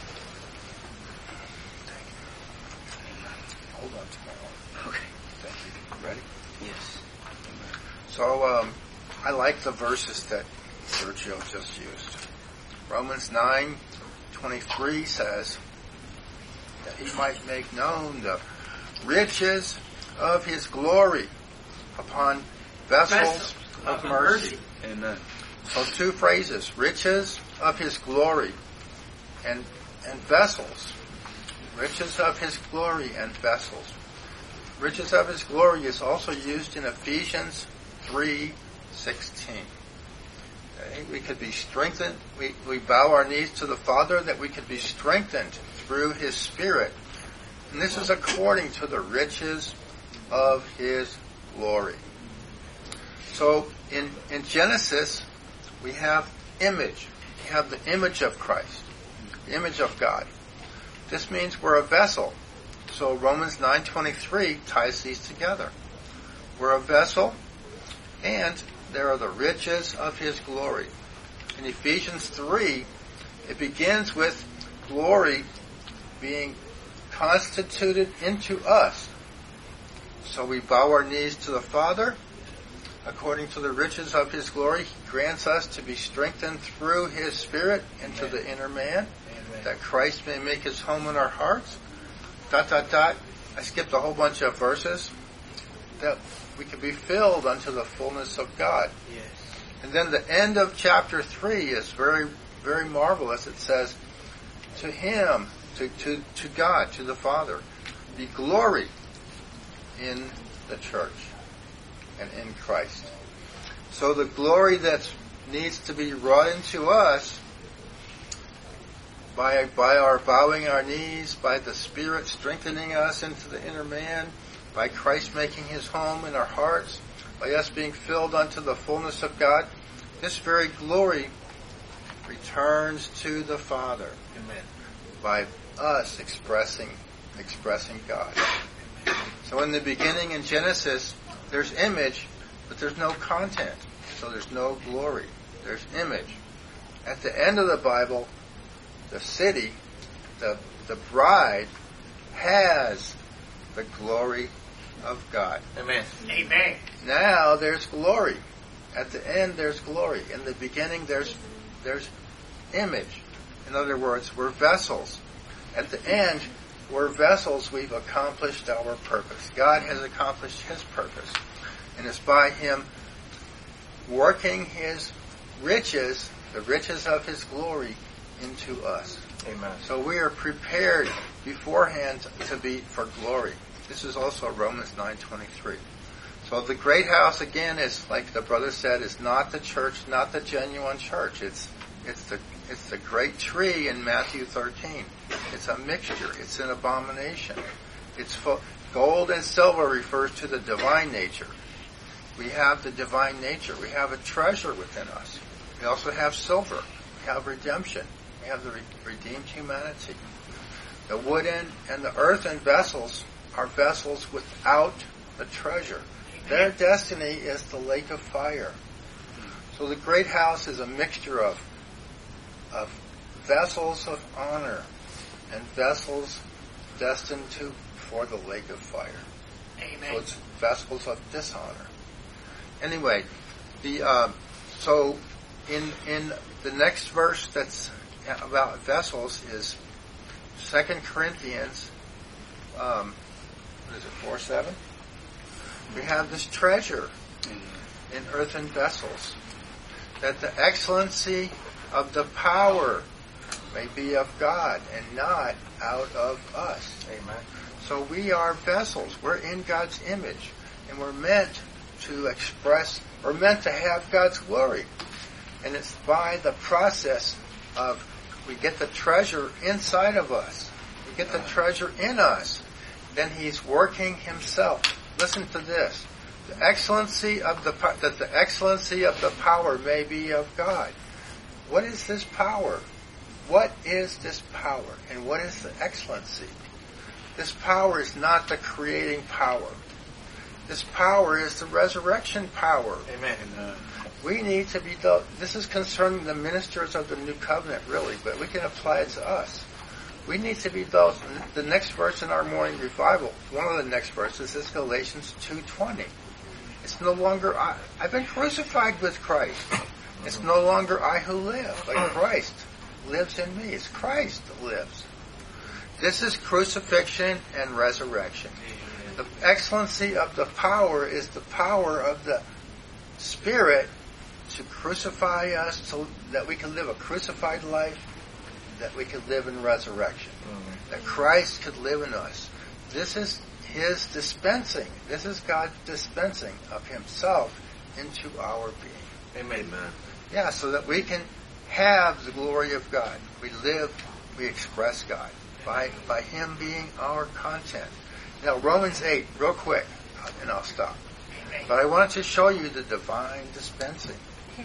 Hold on to my arm. Okay. Thank you. Ready? Yes. Amen. So um, I like the verses that Sergio just used. Romans nine twenty-three says that he might make known the riches of his glory upon vessels of mercy. Amen. So two phrases, riches of his glory and and vessels. Riches of his glory and vessels. Riches of his glory is also used in Ephesians three sixteen. Okay? We could be strengthened. We, we bow our knees to the Father that we could be strengthened through his Spirit. And this is according to the riches of his glory. So in, in Genesis, we have image. We have the image of Christ, the image of God. This means we're a vessel. So Romans nine twenty-three ties these together. We're a vessel, and there are the riches of his glory. In Ephesians three, it begins with glory being constituted into us. So we bow our knees to the Father. According to the riches of his glory, he grants us to be strengthened through his Spirit into Amen. The inner man, Amen. That Christ may make his home in our hearts. Dot, dot, dot. I skipped a whole bunch of verses. That we can be filled unto the fullness of God. Yes. And then the end of chapter three is very, very marvelous. It says, to him, to, to, to God, to the Father, be glory in the church and in Christ. So the glory that needs to be wrought into us by by our bowing our knees, by the Spirit strengthening us into the inner man, by Christ making his home in our hearts, by us being filled unto the fullness of God, this very glory returns to the Father. Amen. By us expressing expressing God. So in the beginning in Genesis, there's image, but there's no content. So there's no glory. There's image. At the end of the Bible, the city, the the bride, has the glory of God. Amen. Amen. Now there's glory. At the end there's glory. In the beginning there's there's image. In other words, we're vessels. At the end, we're vessels. We've accomplished our purpose. God has accomplished his purpose. And it's by him working his riches, the riches of his glory, into us. Amen. So we are prepared beforehand to be for glory. This is also Romans nine twenty-three. So the great house, again, is, like the brother said, is not the church, not the genuine church. It's it's the it's the great tree in Matthew thirteen. It's a mixture. It's an abomination. It's full, gold and silver refers to the divine nature. We have the divine nature. We have a treasure within us. We also have silver. We have redemption. We have the re- redeemed humanity. The wooden and the earthen vessels are vessels without the treasure. Their destiny is the lake of fire. So the great house is a mixture of of vessels of honor and vessels destined to for the lake of fire. Amen. So it's vessels of dishonor. Anyway, the uh, so in in the next verse that's about vessels is Second Corinthians. Um, what is it? Four seven. We have this treasure in earthen vessels, that the excellency of the power may be of God and not out of us. Amen. So we are vessels. We're in God's image, and we're meant to express, we're meant to have God's glory. And it's by the process of, we get the treasure inside of us. We get the treasure in us. Then He's working Himself. Listen to this. The excellency of the, that the excellency of the power may be of God. What is this power? What is this power? And what is the excellency? This power is not the creating power. This power is the resurrection power. Amen. Uh, we need to be, the, this is concerning the ministers of the new covenant, really, but we can apply it to us. We need to be those, the next verse in our morning revival, one of the next verses is Galatians two twenty. It's no longer I. I've been crucified with Christ. It's no longer I who live, but Christ lives in me. It's Christ that lives. This is crucifixion and resurrection. The excellency of the power is the power of the Spirit to crucify us so that we can live a crucified life, that we could live in resurrection, that Christ could live in us. This is His dispensing. This is God dispensing of Himself into our being. Amen. Yeah, so that we can have the glory of God. We live, we express God by by Him being our content. Now, Romans eight, real quick, and I'll stop. But I want to show you the divine dispensing.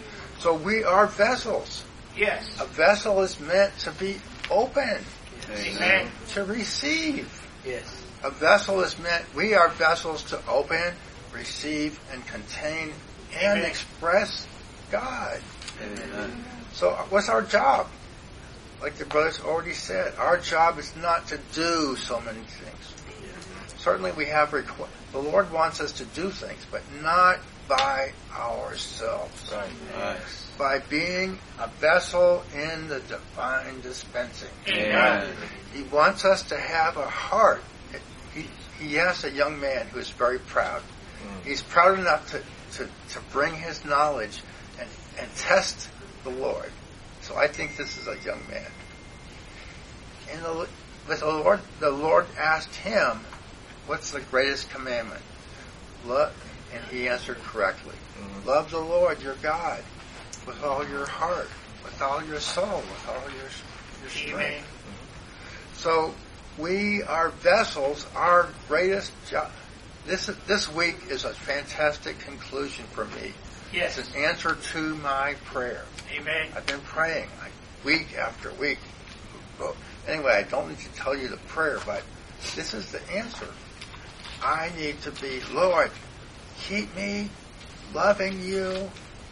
So we are vessels. Yes. A vessel is meant to be open. Amen. To receive. Yes. A vessel is meant, we are vessels to open, receive, and contain, and Amen. express God. Amen. So what's our job? Like the brothers already said, our job is not to do so many things. Certainly we have, requ- the Lord wants us to do things, but not by ourselves. Right. Right. By being a vessel in the divine dispensing. Amen. He wants us to have a heart. He, he has a young man who is very proud. Mm. He's proud enough to, to, to bring his knowledge and, and test the Lord. So I think this is a young man. And the, but the Lord, the Lord asked him, what's the greatest commandment? Love, and he answered correctly. Mm. Love the Lord your God with all your heart, with all your soul, with all your, your strength. Amen. So we are vessels. Our greatest job. This this week is a fantastic conclusion for me. Yes. It's an answer to my prayer. Amen. I've been praying like week after week. Well, anyway, I don't need to tell you the prayer, but this is the answer. I need to be, Lord, keep me loving you,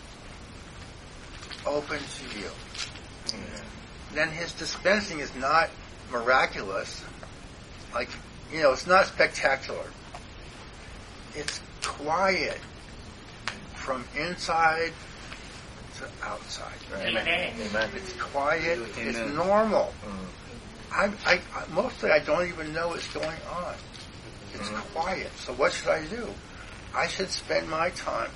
open to you. Amen. Then His dispensing is not miraculous. Like, you know, it's not spectacular. It's quiet from inside to outside. Amen. Amen. It's quiet. Amen. It's normal. Mm. I, I, I, mostly I don't even know what's going on. It's mm. quiet. So what should I do? I should spend my time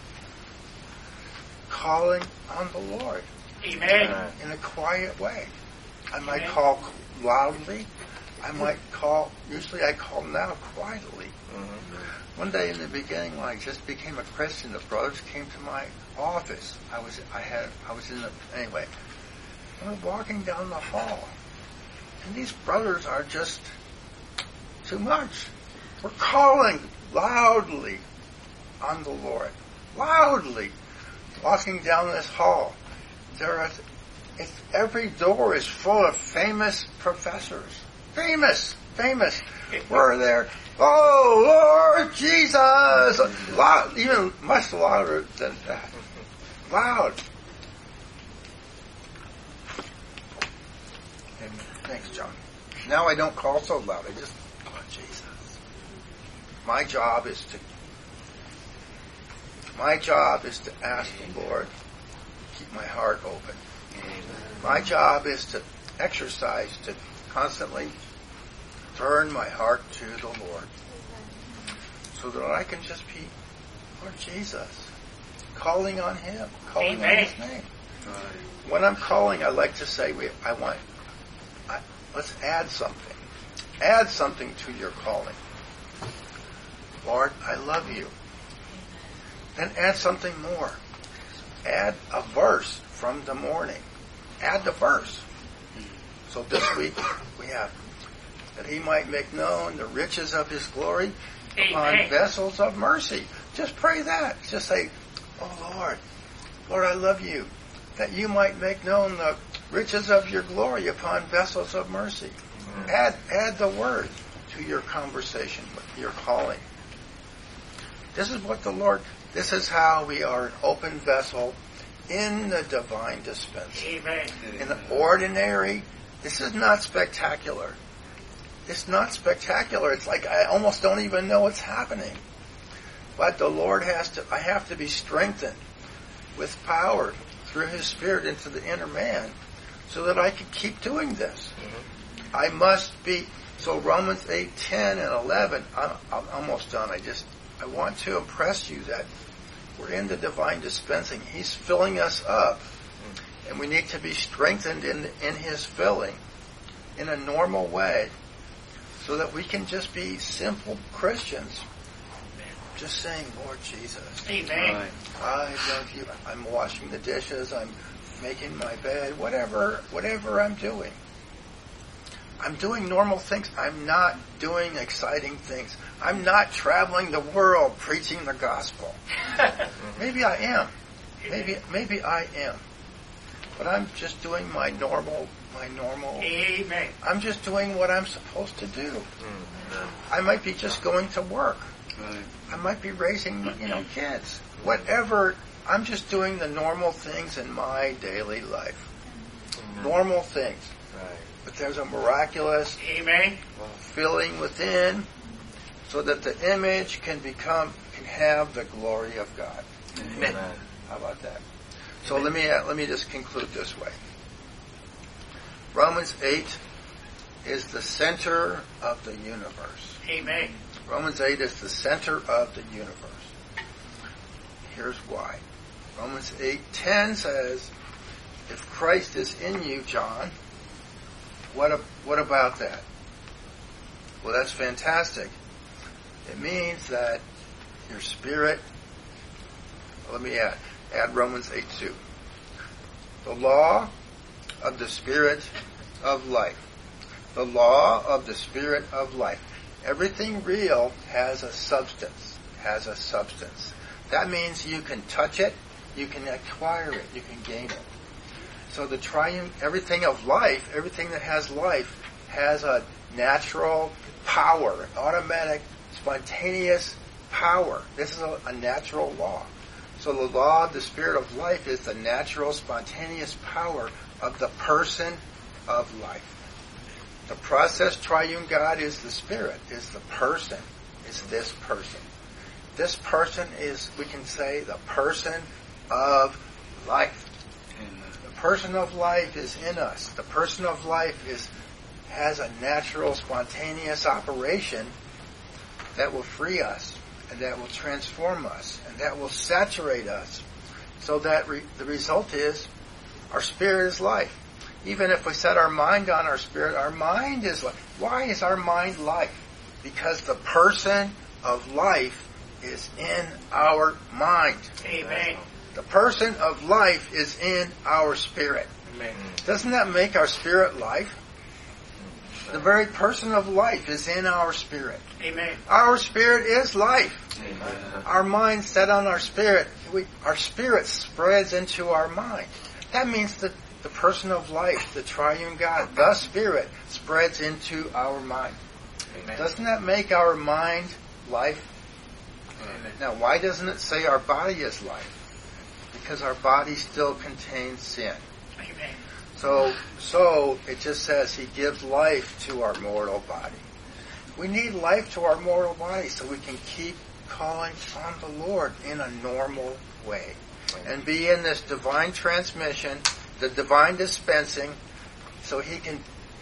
calling on the Lord. Amen. In a quiet way. I might Amen. call loudly. I might call, usually I call now quietly. Mm-hmm. One day in the beginning when I just became a Christian, the brothers came to my office. I was, I had, I was in the, anyway. I was walking down the hall. And these brothers are just too much. We're calling loudly on the Lord. Loudly. Walking down this hall. There are, it's, every door is full of famous professors. Famous, famous. We're there. Oh, Lord Jesus! Loud, even much louder than that. Loud. And thanks, John. Now I don't call so loud. I just, oh, Jesus. My job is to, my job is to ask the Lord to keep my heart open. My job is to exercise, to constantly turn my heart to the Lord. so that I can just be Lord Jesus, calling on Him, calling Amen. on His name. When I'm calling, I like to say, we, I want, I, let's add something. Add something to your calling. Lord, I love you. Then add something more. Add a verse from the morning. Add the verse. So this week we have that He might make known the riches of His glory upon Amen. vessels of mercy. Just pray that. Just say, oh Lord, Lord, I love you. That you might make known the riches of your glory upon vessels of mercy. Mm-hmm. Add, add the word to your conversation, your calling. This is what the Lord, this is how we are an open vessel in the divine dispensing. Amen. In the ordinary, this is not spectacular. It's not spectacular. It's like I almost don't even know what's happening. But the Lord has to, I have to be strengthened with power through His Spirit into the inner man so that I can keep doing this. Mm-hmm. I must be, so Romans eight, ten, and eleven, I'm, I'm almost done. I just, I want to impress you that we're in the divine dispensing. He's filling us up, and we need to be strengthened in in His filling in a normal way so that we can just be simple Christians. Just saying, Lord Jesus, Amen. I love you. I'm washing the dishes. I'm making my bed. Whatever, whatever I'm doing. I'm doing normal things. I'm not doing exciting things. I'm not traveling the world preaching the gospel. Maybe I am. Maybe, maybe I am. But I'm just doing my normal, my normal. Amen. I'm just doing what I'm supposed to do. I might be just going to work. I might be raising, you know, kids. Whatever. I'm just doing the normal things in my daily life. Normal things. But there's a miraculous Amen. filling within so that the image can become, can have the glory of God. Amen. How about that? So let me, uh, let me just conclude this way. Romans eight is the center of the universe. Amen. Romans eight is the center of the universe. Here's why. Romans eight ten says, if Christ is in you, John, what, a, what about that? Well, that's fantastic. It means that your spirit, let me add, add Romans eight two. The law of the Spirit of life. The law of the Spirit of life. Everything real has a substance. Has a substance. That means you can touch it, you can acquire it, you can gain it. So the triune, everything of life, everything that has life, has a natural power, automatic, spontaneous power. This is a, a natural law. So the law of the Spirit of life is the natural, spontaneous power of the person of life. The process triune God is the Spirit, is the person, is this person. This person is, we can say, the person of life. The person of life is in us. The person of life is has a natural, spontaneous operation that will free us, and that will transform us, and that will saturate us, so that re- the result is our spirit is life. Even if we set our mind on our spirit, our mind is life. Why is our mind life? Because the person of life is in our mind. Amen. The person of life is in our spirit. Amen. Doesn't that make our spirit life? The very person of life is in our spirit. Amen. Our spirit is life. Amen. Our mind set on our spirit. We, our spirit spreads into our mind. That means that the person of life, the triune God, the Spirit, spreads into our mind. Amen. Doesn't that make our mind life? Amen. Now, why doesn't it say our body is life? Because our body still contains sin. Amen. So, so it just says He gives life to our mortal body. We need life to our mortal body so we can keep calling on the Lord in a normal way and be in this divine transmission, the divine dispensing, so He can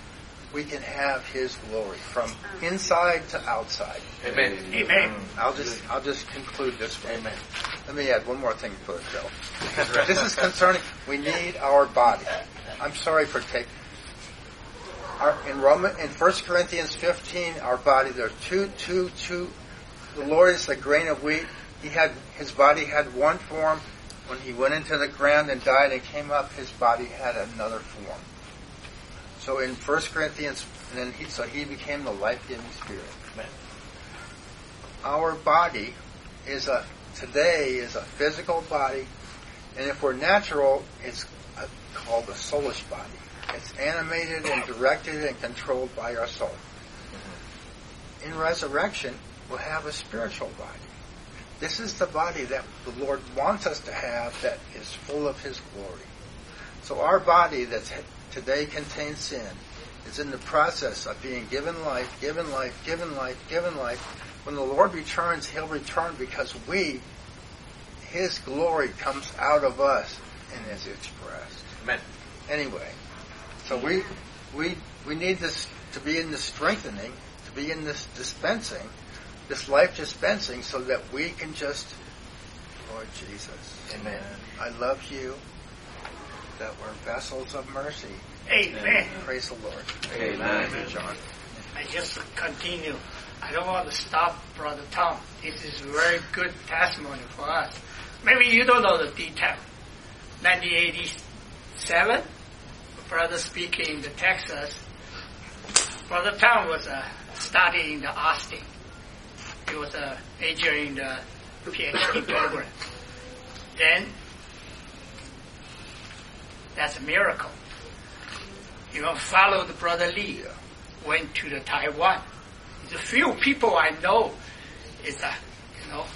we can have His glory from inside to outside. Amen. Amen. I'll just I'll just conclude this way. Amen. Let me add one more thing to it, Joe. This is concerning. We need our body. I'm sorry for taking. Our, in Roman, in First Corinthians fifteen, our body. There are two, two, two. The Lord is the grain of wheat. He had His body had one form. When He went into the ground and died and came up, His body had another form. So in First Corinthians, and then he, so He became the life-giving Spirit. Amen. Our body is a today is a physical body, and if we're natural, it's a, called a soulish body. It's animated and directed and controlled by our soul. In resurrection, we'll have a spiritual body. This is the body that the Lord wants us to have that is full of His glory. So our body that today contains sin is in the process of being given life, given life, given life, given life. When the Lord returns, He'll return because we, His glory comes out of us and is expressed. Amen. Anyway, so we we we need this to be in the strengthening, to be in this dispensing, this life dispensing, so that we can just, Lord Jesus, Amen. I love You, that we're vessels of mercy. Amen. Praise the Lord. Amen. Amen. John. I just continue. I don't want to stop, Brother Tom. This is very good testimony for us. Maybe you don't know the detail. nineteen eighty-seven, brother speaking in the Texas, Brother Tom was uh, studying the Austin. He was a major in the PhD program. Then, that's a miracle. You know, followed Brother Lee, went to the Taiwan. The few people I know is that, you know,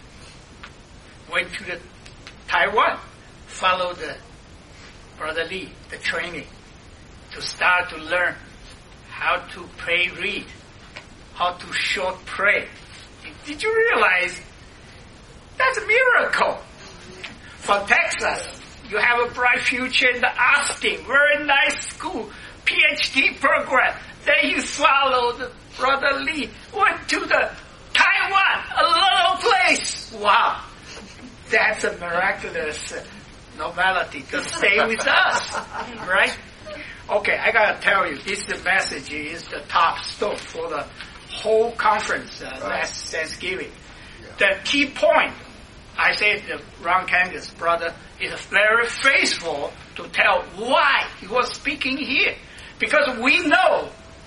went to the Taiwan, followed the Brother Lee, the training, to start to learn how to pray, read, how to short pray. Did you realize that's a miracle? From Texas, you have a bright future in the Austin, very nice school, PhD program. Then you followed Brother Lee, went to the Taiwan, a little place. Wow, that's a miraculous normality to stay with us, right? Okay, I gotta tell you, this message is the top stone for the whole conference uh, last Thanksgiving. The key point, I said, the Ron Candace brother is very faithful to tell why he was speaking here, because we know.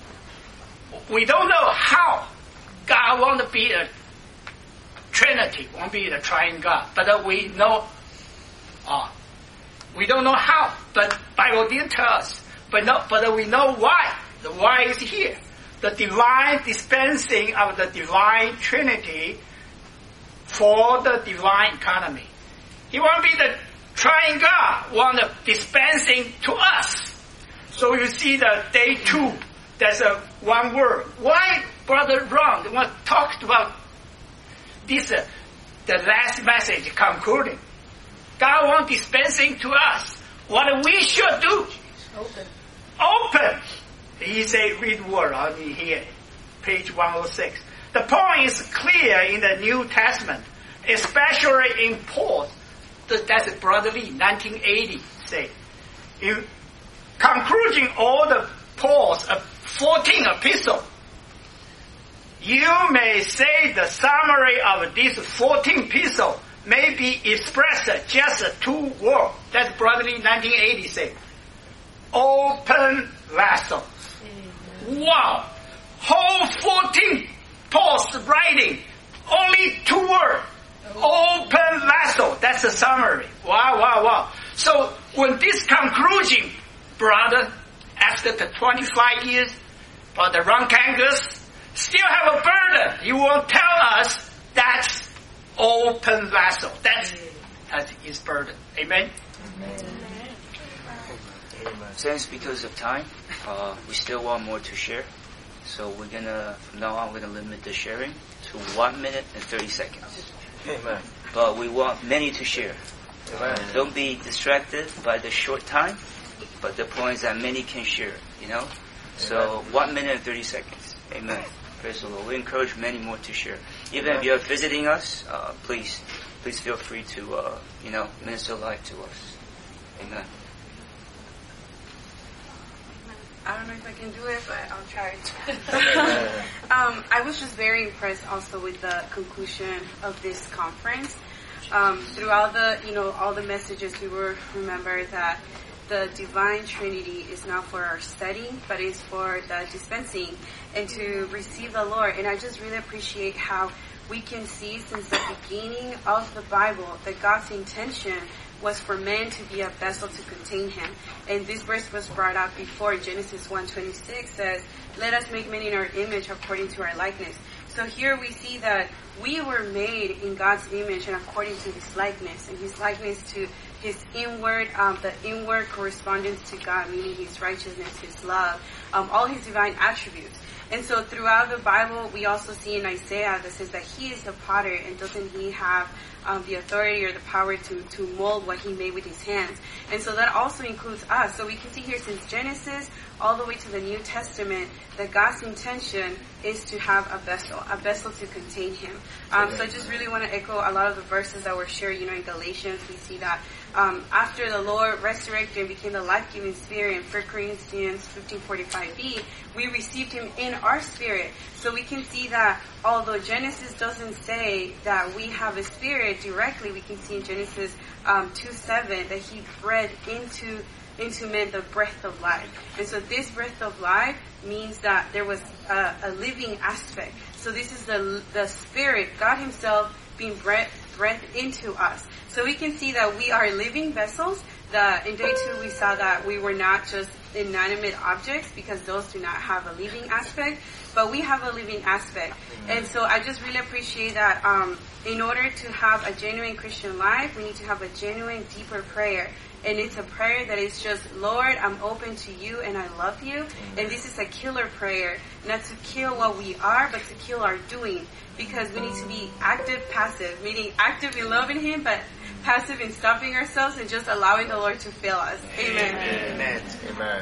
We don't know how God wants to be a Trinity, won't be the triune God, but uh, we know, uh, we don't know how, but Bible didn't tell us, but no, but uh, we know why. The why is here. The divine dispensing of the divine Trinity for the divine economy. He won't be the triune God, want the dispensing to us. So you see the day two, there's a one word. Why, Brother Ron, want talked about this, uh, the last message concluding. God wants dispensing to us what we should do. Open. Open. He said, read word on me here, page one oh six. The point is clear in the New Testament, especially in Paul. That's Brother Lee, nineteen eighty, say. In concluding all the Paul's uh, fourteen epistles, you may say the summary of these fourteen epistles may be expressed just two words. That's Brother Lee, nineteen eighty, say. Open vessel. Wow! Whole fourteen Paul's writing, only two words. Open vessel. That's the summary. Wow, wow, wow. So when this conclusion, brother, after the twenty-five years, Brother Ron Kangas still have a burden. He will tell us that's open vessel. That's, that's his burden. Amen? Amen. Since because of time, uh, we still want more to share. So we're gonna, from now on, we're gonna limit the sharing to one minute and thirty seconds. Amen. But we want many to share. Amen. Don't be distracted by the short time, but the point is that many can share, you know? So one minute and thirty seconds. Amen. Praise the Lord. We encourage many more to share. Even if you're visiting us, uh, please, please feel free to, uh, you know, minister life to us. Amen. I don't know if I can do it, but I'll try to. um, I was just very impressed also with the conclusion of this conference. Um, throughout the, you know, all the messages, we were remember that the divine Trinity is not for our study, but is for the dispensing and to receive the Lord. And I just really appreciate how we can see since the beginning of the Bible that God's intention was for man to be a vessel to contain him. And this verse was brought up before. Genesis one twenty-six says, let us make man in our image according to our likeness. So here we see that we were made in God's image and according to his likeness, and his likeness to his inward, um, the inward correspondence to God, meaning his righteousness, his love, um, all his divine attributes. And so throughout the Bible, we also see in Isaiah that says that he is the potter, and doesn't he have um, the authority or the power to, to mold what he made with his hands. And so that also includes us. So we can see here since Genesis all the way to the New Testament that God's intention is to have a vessel, a vessel to contain him. Um, so I just really want to echo a lot of the verses that were shared, you know, in Galatians. We see that um, after the Lord resurrected and became the life-giving spirit in First Corinthians fifteen forty-five b, we received him in our spirit. So we can see that although Genesis doesn't say that we have a spirit directly, we can see in Genesis um, two seven that he breathed into into man the breath of life. And so this breath of life means that there was a, a living aspect. So this is the the spirit, God himself being breath, breath into us. So we can see that we are living vessels. The, in day two we saw that we were not just inanimate objects because those do not have a living aspect, but we have a living aspect. And so I just really appreciate that um, in order to have a genuine Christian life, we need to have a genuine, deeper prayer. And it's a prayer that is just, Lord, I'm open to you and I love you. And this is a killer prayer, not to kill what we are, but to kill our doing. Because we need to be active, passive, meaning active in loving him, but passive in stopping ourselves and just allowing the Lord to fill us. Amen. Amen. Amen.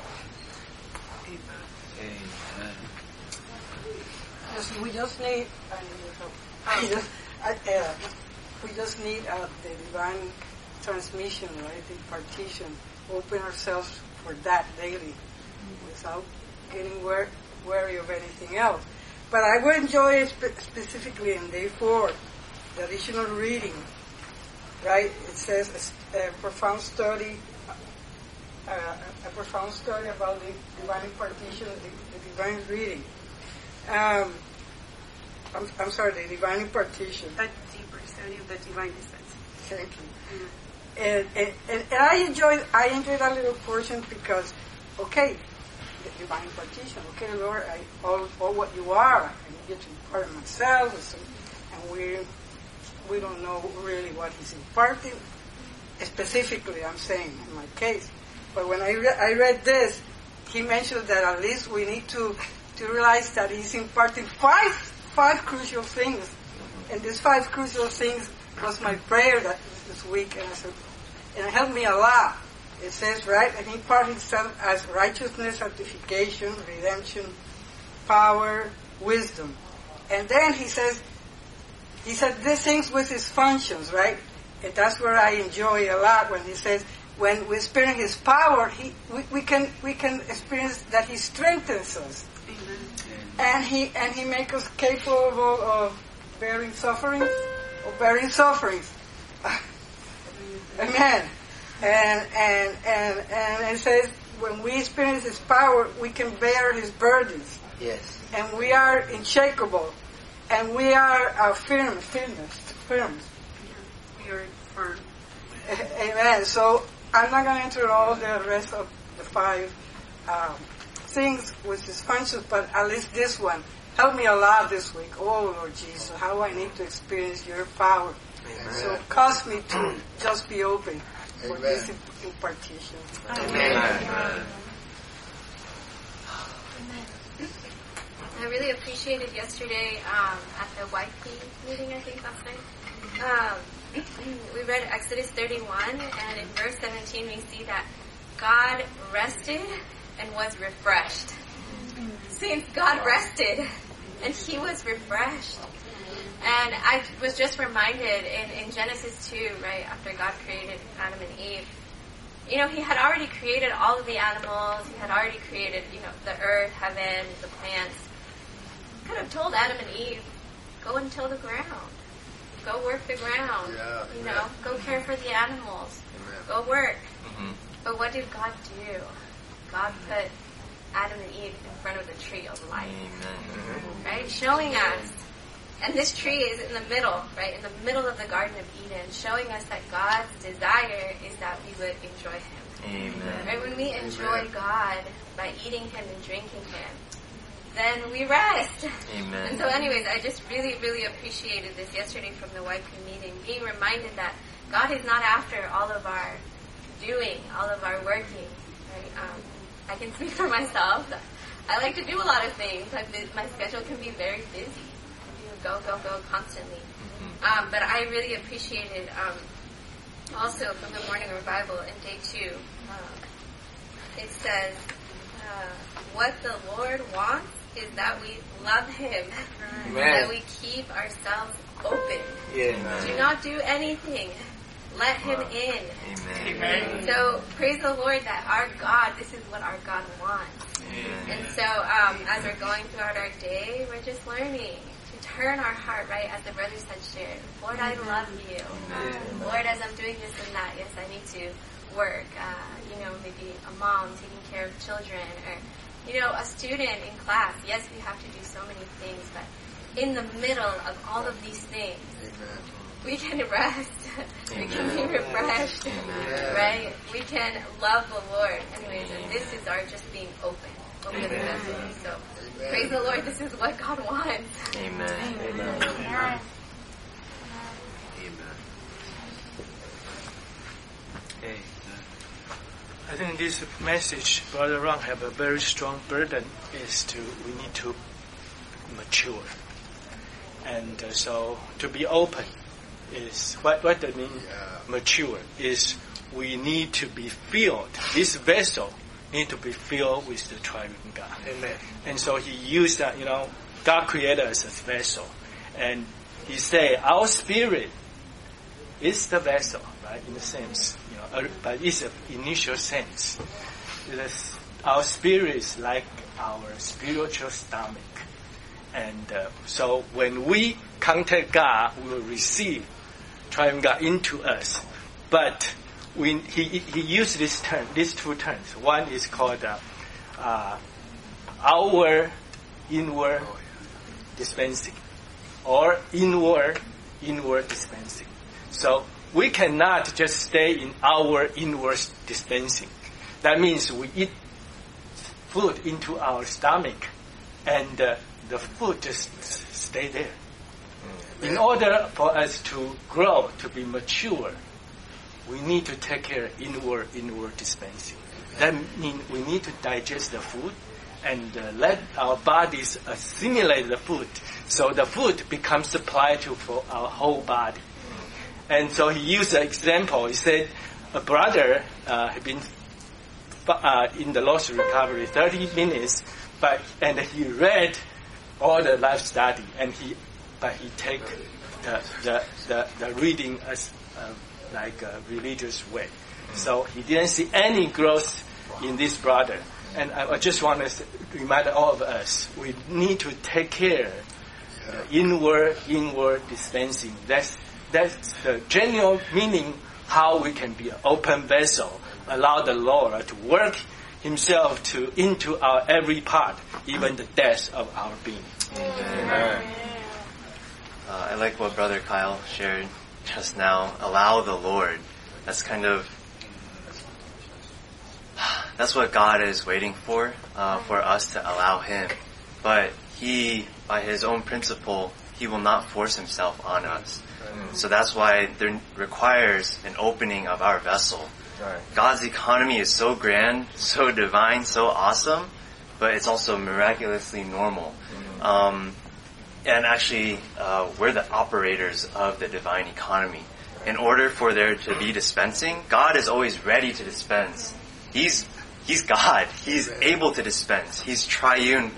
Amen. Yes, we just need, I just, I, uh, we just need uh, the divine transmission, right? The partition. Open ourselves for that daily, without getting wor- wary of anything else. But I would enjoy it spe- specifically in day four, the additional reading. Right? It says a, a profound study, uh, a profound study about the divine impartition, the, the divine reading. Um, I'm, I'm sorry, the divine impartition. A deeper study of the divine dispensation. Thank you. Mm-hmm. And, and, and, and I enjoyed I enjoyed that little portion because, okay, the divine impartition. Okay, Lord, I, all, all what you are, I need to impart myself, so, and we. We don't know really what he's imparting. Specifically, I'm saying, in my case. But when I, re- I read this, he mentioned that at least we need to, to realize that he's imparting five, five crucial things. And these five crucial things was my prayer that this week. And, I said, and it helped me a lot. It says, right, and he imparts himself as righteousness, sanctification, redemption, power, wisdom. And then he says, He said these things with his functions, right? And that's where I enjoy a lot when he says, when we experience his power, he, we, we can we can experience that he strengthens us. Amen. And he and he makes us capable of bearing sufferings, of bearing sufferings. Amen. And and and and it says when we experience his power, we can bear his burdens. Yes. And we are unshakable. And we are uh, firm, firmness, firm. We are firm. Amen. So I'm not going to enter all the rest of the five um, things with his functions, but at least this one helped me a lot this week. Oh, Lord Jesus, how I need to experience your power. Amen. So cause me to just be open for Amen. This impartition. Amen. Amen. I really appreciated yesterday um, at the Y P meeting, I think last night. Um, we read Exodus thirty-one, and in verse seventeen we see that God rested and was refreshed. since God rested and he was refreshed. And I was just reminded in, in Genesis two, right, after God created Adam and Eve, you know, he had already created all of the animals, he had already created, you know, the earth, heaven, the plants. He could have told Adam and Eve, go and till the ground. Go work the ground. Yeah, you yeah. know, go care for the animals. Amen. Go work. Mm-hmm. But what did God do? God put Adam and Eve in front of the tree of life. Mm-hmm. Right? Showing us, and this tree is in the middle, right? In the middle of the Garden of Eden, showing us that God's desire is that we would enjoy Him. Amen. Right? When we enjoy God by eating Him and drinking Him, then we rest. Amen. And so anyways, I just really, really appreciated this yesterday from the Y P meeting, being reminded that God is not after all of our doing, all of our working. Right? Um, I can speak for myself. I like to do a lot of things. My, my schedule can be very busy. I do go, go, go constantly. Um, but I really appreciated um, also from the morning revival in day two, um, it says, uh, what the Lord wants is that we love Him, Amen. that we keep ourselves open. Yeah. Do not do anything. Let Him in. Amen. Amen. So praise the Lord that our God, this is what our God wants. Amen. And so um, as we're going throughout our day, we're just learning to turn our heart, right, as the brothers had shared. Lord, I love you. Amen. Lord, as I'm doing this and that, yes, I need to work. Uh, you know, maybe a mom taking care of children, or you know, a student in class. Yes, we have to do so many things, but in the middle of all of these things, Amen. we can rest. We can be Amen. refreshed, Amen. right? We can love the Lord. Anyways, and this is our just being open, open vessels. So, Amen. praise the Lord. This is what God wants. Amen. Amen. Amen. Okay. I think this message, Brother Ron, have a very strong burden is to, we need to mature. And uh, so to be open is, what, what does it mean mature? Is we need to be filled. This vessel need to be filled with the triune God. Amen. And so he used that, you know, God created us as vessel. And he said, our spirit is the vessel, right, in a sense. You know, but it's an initial sense. Because our spirit is like our spiritual stomach. And uh, so when we contact God, we will receive triune God into us. But we, he, he used this term, these two terms. One is called uh, uh, outward, inward dispensing, or inward, inward dispensing. So we cannot just stay in our inward dispensing. That means we eat food into our stomach, and uh, the food just stay there. In order for us to grow, to be mature, we need to take care of inward, inward dispensing. That means we need to digest the food and uh, let our bodies assimilate the food, so the food becomes supply to for our whole body. And so he used an example. He said a brother uh, had been uh, in the Lost Recovery thirty minutes, but and he read all the life study, and he but he take the the the, the reading as uh, like a religious way. So he didn't see any growth in this brother. And I, I just want to remind all of us, we need to take care of the inward, inward dispensing. That's that's the general meaning how we can be an open vessel, allow the Lord to work Himself to into our every part, even the depths of our being. Amen. Uh, I like what Brother Kyle shared just now. Allow the Lord. That's kind of that's what God is waiting for, uh, for us to allow Him. But He, by His own principle, He will not force Himself on us. So that's why there requires an opening of our vessel. God's economy is so grand, so divine, so awesome, but it's also miraculously normal. Um, and actually, uh, we're the operators of the divine economy. In order for there to be dispensing, God is always ready to dispense. He's He's God. He's able to dispense. He's triune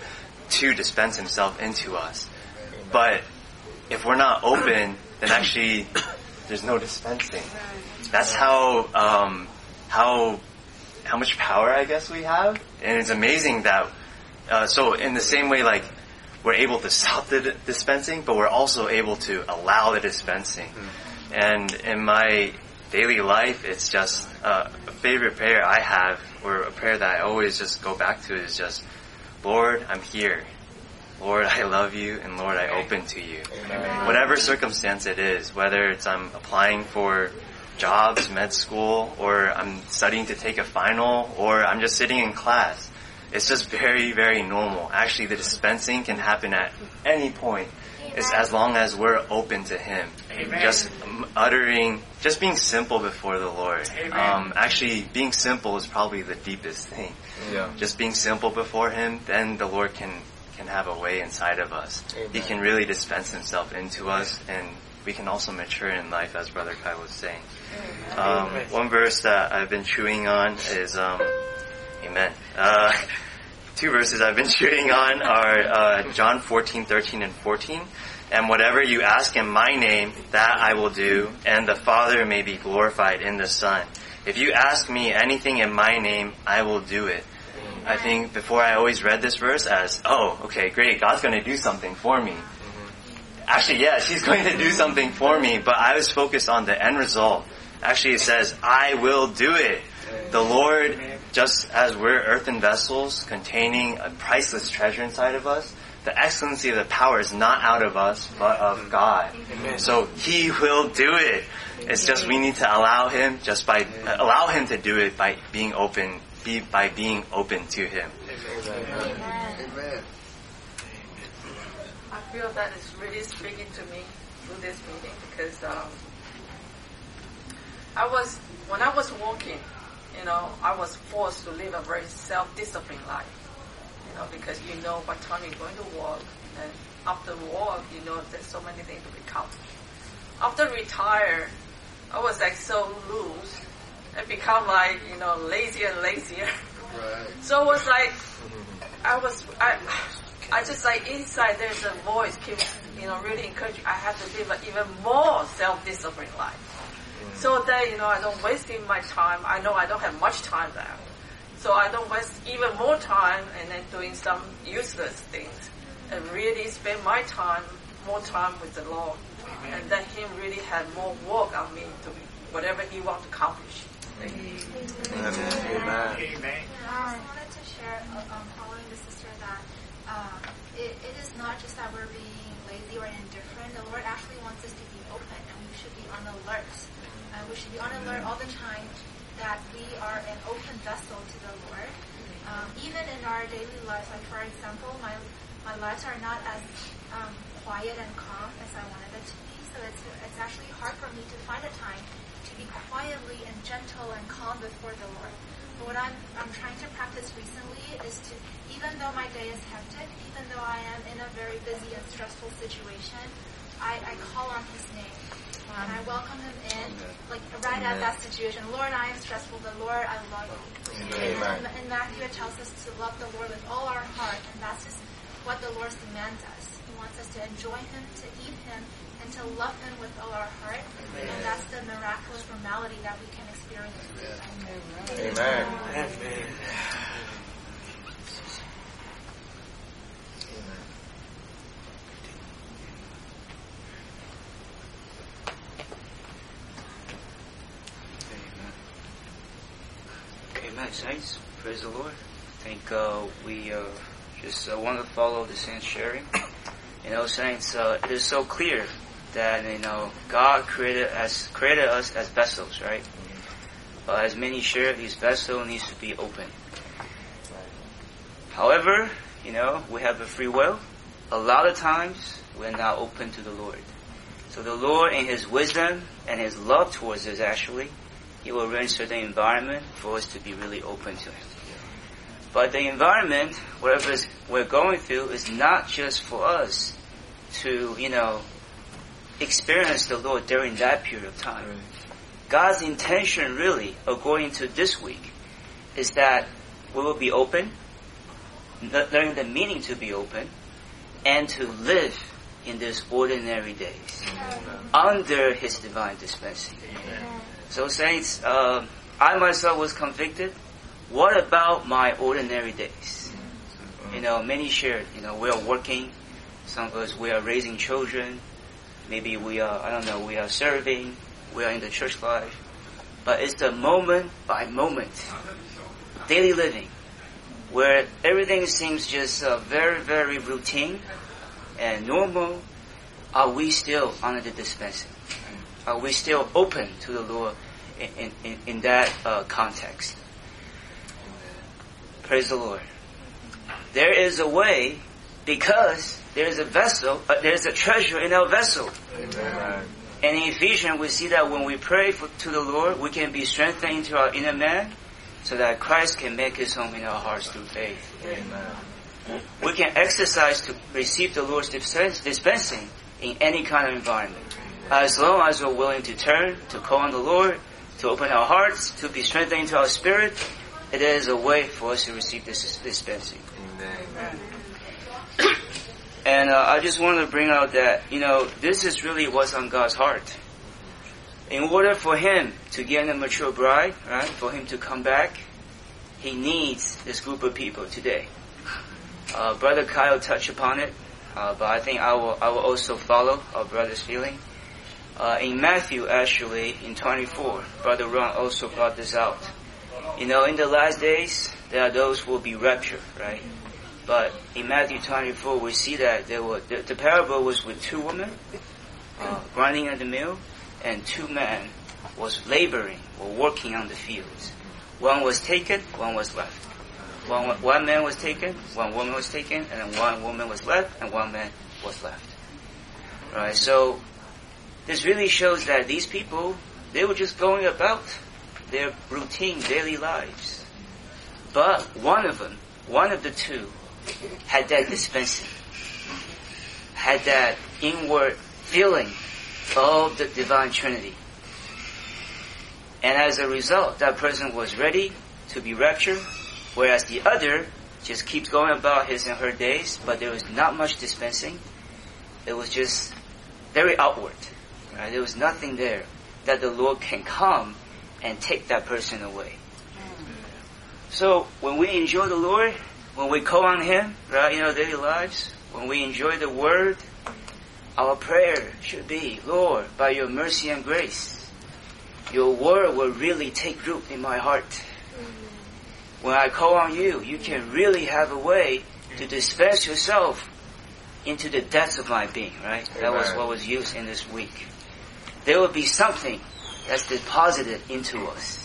to dispense himself into us. But if we're not open, then actually there's no dispensing. That's how um, how how much power I guess we have, and it's amazing that. Uh, so in the same way, like we're able to stop the dispensing, but we're also able to allow the dispensing. And in my daily life, it's just uh, a favorite prayer I have, or a prayer that I always just go back to is just, Lord, I'm here. Lord, I love you, and Lord, I open to you. Amen. Whatever circumstance it is, whether it's I'm applying for jobs, med school, or I'm studying to take a final, or I'm just sitting in class. It's just very, very normal. Actually, the dispensing can happen at any point. It's as long as we're open to Him. Amen. Just uttering, just being simple before the Lord. Um, actually, being simple is probably the deepest thing. Yeah. Just being simple before Him, then the Lord can, can have a way inside of us. Amen. He can really dispense Himself into us, and we can also mature in life, as Brother Kai was saying. Um, one verse that I've been chewing on is, um, Amen. Uh, two verses I've been chewing on are uh, John fourteen, thirteen, and fourteen. And whatever you ask in my name, that I will do, and the Father may be glorified in the Son. If you ask me anything in my name, I will do it. I think before I always read this verse as, oh, okay, great, God's going to do something for me. Actually, yes, He's going to do something for me, but I was focused on the end result. Actually, it says, I will do it. The Lord, just as we're earthen vessels containing a priceless treasure inside of us, the excellency of the power is not out of us, but of God. Amen. So He will do it. It's just we need to allow Him, just by allow Him to do it by being open, be by being open to Him. Amen. Amen. I feel that is really speaking to me through this meeting because um, I was when I was walking. You know, I was forced to live a very self-disciplined life. You know, because you know what time you're going to work, and after work, you know there's so many things to become. After retire, I was like so loose and become like you know lazier and lazier. Right. So it was like I was I I just like inside there's a voice keeps you know really encouraging. I have to live an even more self-disciplined life. So that, you know, I don't waste my time. I know I don't have much time left. So I don't waste even more time and then doing some useless things. And really spend my time, more time with the Lord. Amen. And let Him really have more work on me to whatever He wants to accomplish. Thank you. Amen. Amen. Amen. I just wanted to share, um, following the sister, that um, it, it is not just that we're being lazy or indifferent. The Lord actually wants us to be open, and we should be on alert. Uh, we should be on alert all the time that we are an open vessel to the Lord. Um, even in our daily lives, like for example, my my lives are not as um, quiet and calm as I wanted it to be. So it's it's actually hard for me to find a time to be quietly and gentle and calm before the Lord. But what I'm I'm trying to practice recently is to, even though my day is hectic, even though I am in a very busy and stressful situation, I, I call on His name. And I welcome Him in, like right at that situation. Lord, I am stressful, but Lord, I love you. And in Matthew, it tells us to love the Lord with all our heart, and that's just what the Lord demands us. He wants us to enjoy Him, to eat Him, and to love Him with all our heart. Amen. And that's the miraculous reality that we can experience. Amen. Amen. Amen. Amen, saints. Praise the Lord. I think uh, we uh, just uh, want to follow the saints' sharing. You know, saints, uh, it is so clear that you know God created us created us as vessels, right? Uh, as many share, these vessels needs to be open. However, you know, we have a free will. A lot of times we're not open to the Lord. So the Lord, in His wisdom and His love towards us, actually, He will arrange certain environment for us to be really open to Him. But the environment, whatever we're going through, is not just for us to, you know, experience the Lord during that period of time. Right. God's intention, really, according to this week, is that we will be open, learning the meaning to be open, and to live in these ordinary days under His divine dispensing. So, saints, uh, I myself was convicted. What about my ordinary days? You know, many shared, you know, we are working. Some of us, we are raising children. Maybe we are, I don't know, we are serving. We are in the church life. But it's the moment by moment, daily living, where everything seems just uh, very, very routine and normal. Are we still under the dispensing? Are we still open to the Lord in, in, in that uh, context? Praise the Lord. There is a way, because there is a vessel, uh, there is a treasure in our vessel. Amen. And in Ephesians, we see that when we pray for, to the Lord, we can be strengthened into our inner man, so that Christ can make His home in our hearts through faith. Amen. We can exercise to receive the Lord's dispensing in any kind of environment, as long as we're willing to turn, to call on the Lord, to open our hearts, to be strengthened into our spirit. It is a way for us to receive this dispensing. Amen. And uh, I just want to bring out that, you know, this is really what's on God's heart. In order for Him to get a mature bride, right, for Him to come back, He needs this group of people today. Uh, Brother Kyle touched upon it, uh, but I think I will, I will also follow our brother's feeling. Uh, in Matthew, actually, in twenty-four, Brother Ron also brought this out. You know, in the last days, there are those who will be raptured, right? But in Matthew twenty-four, we see that there were, the, the parable was with two women, uh, grinding at the mill, and two men was laboring or working on the fields. One was taken, one was left. One, one man was taken, one woman was taken, and then one woman was left, and one man was left. Right? So, this really shows that these people, they were just going about their routine daily lives. But one of them, one of the two, had that dispensing, had that inward feeling of the divine Trinity. And as a result, that person was ready to be raptured, whereas the other just keeps going about his and her days, but there was not much dispensing. It was just very outward. Right? There was nothing there that the Lord can come and take that person away. So when we enjoy the Lord, when we call on Him, right, in our daily lives, when we enjoy the Word, our prayer should be, Lord, by Your mercy and grace, Your Word will really take root in my heart. When I call on You, You can really have a way to dispense Yourself into the depths of my being, right? Amen. That was what was used in this week. There will be something that's deposited into us.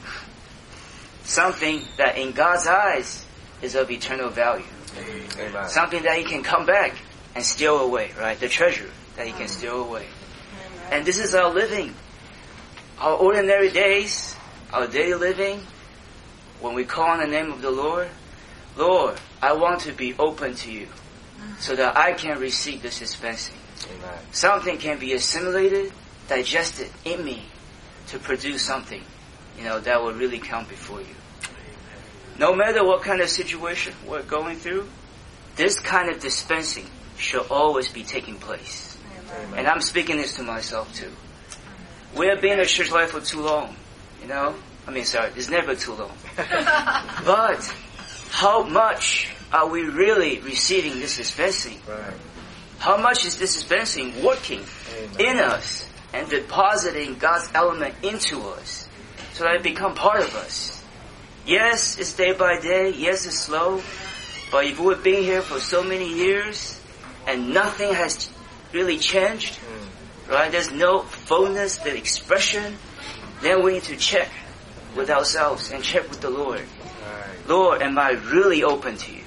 Something that in God's eyes is of eternal value. Amen. Something that He can come back and steal away, right? The treasure that He can steal away. Amen. And this is our living. Our ordinary days, our daily living, when we call on the name of the Lord, Lord, I want to be open to You so that I can receive this dispensing. Amen. Something can be assimilated, digested in me to produce something, you know, that will really count before You. No matter what kind of situation we're going through, this kind of dispensing should always be taking place. Amen. And I'm speaking this to myself too. We have been in the church life for too long, you know. I mean, sorry, it's never too long. But how much are we really receiving this dispensing? Right. How much is this dispensing working Amen. In us and depositing God's element into us so that it become part of us? Yes, it's day by day. Yes, it's slow. But if we've been here for so many years and nothing has really changed, mm. right? There's no fullness, the expression, then we need to check with ourselves and check with the Lord. Right. Lord, am I really open to You?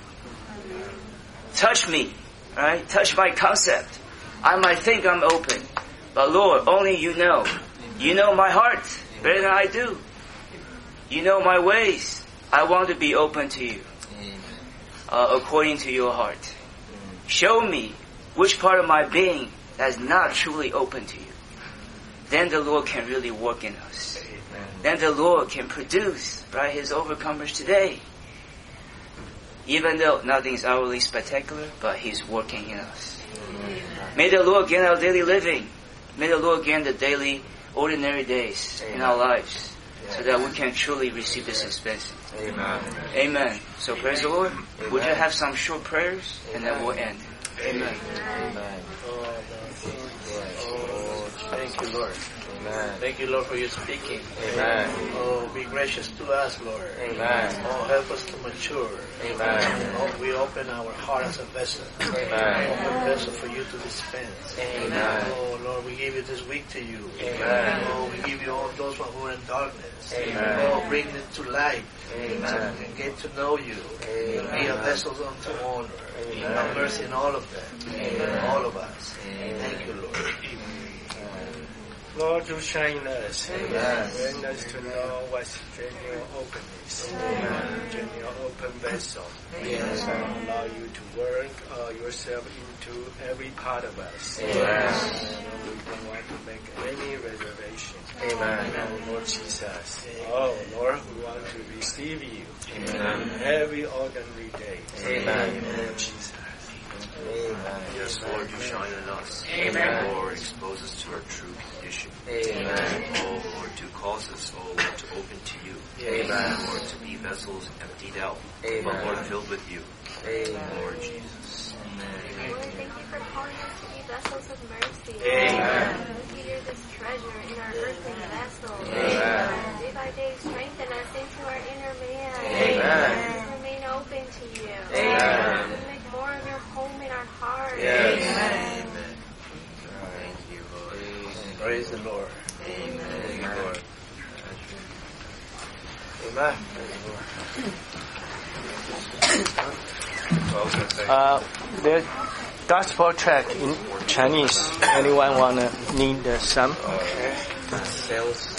Touch me, right? Touch my concept. I might think I'm open, but Lord, only You know. You know my heart better than I do. You know my ways. I want to be open to You, uh, according to Your heart. Show me which part of my being that is not truly open to You. Then the Lord can really work in us. Then the Lord can produce, right, His overcomers today. Even though nothing is outwardly spectacular, but He's working in us. May the Lord gain our daily living. May the Lord gain the daily, ordinary days in our lives, so that we can truly receive this expansion. Amen. Amen. So praise the Lord. Amen. Would you have some short prayers, and then we'll end. Amen. Amen. Oh, thank you, Lord. Amen. Thank you, Lord, for your speaking. Amen. Oh, be gracious to us, Lord. Amen. Oh, help us to mature. Amen. Oh, we open our heart as a vessel. Amen. Open vessel for you to dispense. Amen. Oh, Lord, we give you this week to you. Amen. Oh, we give you all those who are in darkness. Amen. Oh, bring them to light. Amen. So we can get to know you. Amen. Be a vessel unto honor. Amen. Have mercy in all of them. Amen. All of us. Thank you, Lord. Lord, do shine in us. Amen. Bring us to know what's genuine openness. Amen. Genuine open vessel. Yes. And allow you to work uh, yourself into every part of us. Amen. And we don't want to make any reservation. Amen. Oh, Lord Jesus. Oh, Lord, we want to receive you. Amen. Every ordinary day. Amen. Lord Jesus. Amen. Yes, Lord, you shine in us. Amen. Lord, expose us to our true condition. Amen. Oh, Lord, do cause us, oh, Lord, to open to you. Amen. Lord, to be vessels emptied out, Amen. but Lord, filled with you. Amen. Lord Jesus. Amen. Lord, thank you for calling us to be vessels of mercy. Amen. Thank you, this treasure in our earthen vessels. Amen. Day by day, strengthen us into our inner man. Amen. Remain open to you. Amen. Make more of your home in our hearts. Yes. Amen. Thank you, Lord. Praise the Lord. Amen. Amen. Lord. Amen. Uh, the gospel track in Chinese. Anyone wanna need uh, some? Okay. Sales.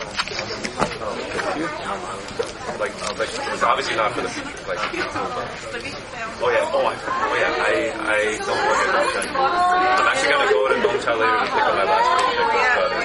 Like, like, it's obviously not for the future. Like, oh yeah, oh, I, oh yeah, I, I don't work at Dongcha. I'm actually gonna go to Dongcha later to pick up my last paycheck. But,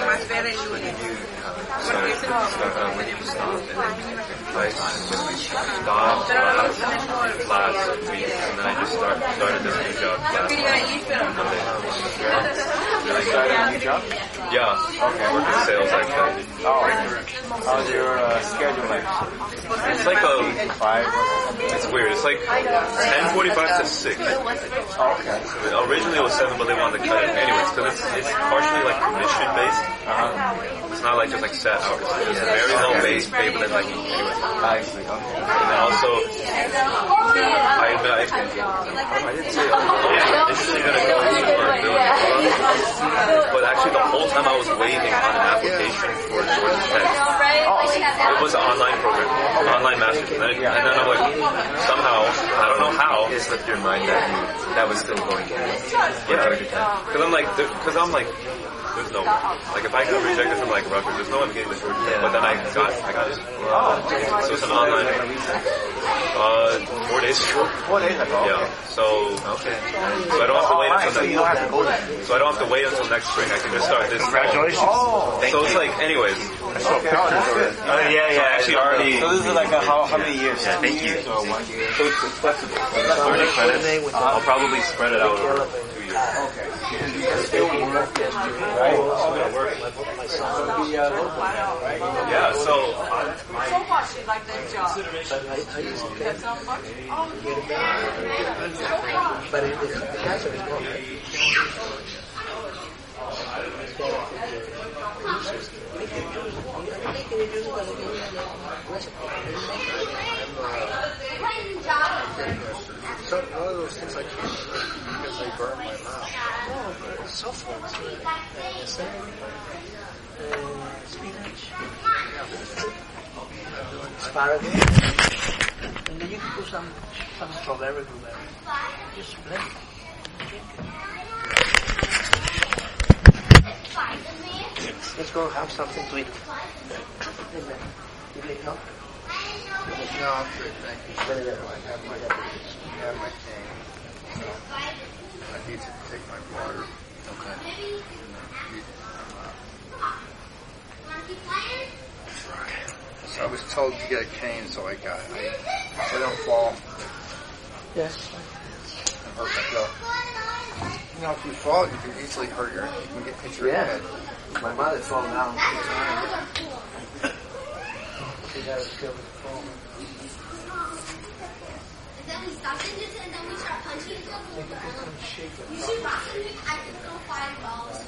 so, uh, when you stop, and then I stopped last, last week, and then I just start, started this new job last Monday. You started a new job? Yeah, okay. I work in sales actually. Oh, how's your uh, schedule like? It's like a five. It's weird. It's like ten forty-five to six. Oh, okay. So originally it was seven, but they wanted to cut it anyways because it's it's partially like commission based. Uh-huh. It's not like just like set hours. It's a very low base pay, but then like anyway. I see. Okay. And then also, I I, I didn't say yeah, initially gonna go to a building, but actually the whole time I was waiting on an application for Georgia Tech. It was an online program, online master's, and then, and then I'm like, somehow, I don't know how, it slipped your mind that you, that was still going on. Yeah, because I'm like, because I'm like, there's no way. Like if I got rejected from like Rutgers, there's no one getting the Georgia Tech. But then I got, I got it. So it's an online. Uh, four days ago. Four days ago. Yeah. So okay. So I don't have to wait until so you don't have to go there. So I don't have to wait until next spring. I can just start this. Congratulations. Oh, so it's like, anyways. So proud of it. Uh, yeah, yeah. So actually, already. So this is like a, how how many years? Yeah, thank you. Or one year? So it's flexible. thirty credits. I'll probably spread it out over two years. Okay. Right. Yeah. So. So much you like that job. That's how much? Oh, But it is the cancer is gone. So one of those things I can't eat because they burn my mouth. No, but so far it's really uh, celery, uh, spinach, asparagus, and then you can put some some strawberry blueberry. Just blend it. Drink it. Let's go have something to eat. You need help? No, I'm good, thank you. I have my, I have my cane. So I need to take my water. Okay. So I was told to get a cane, so I got it. I, so I don't fall. Yes. Hurt myself. You know, if you fall, you can easily hurt your, you can get hit your Yeah. head. My mother fell down two times. She got killed with the fall. And then we stop in this and then we start punching each other with the ground. You should boxing me, I can throw five balls.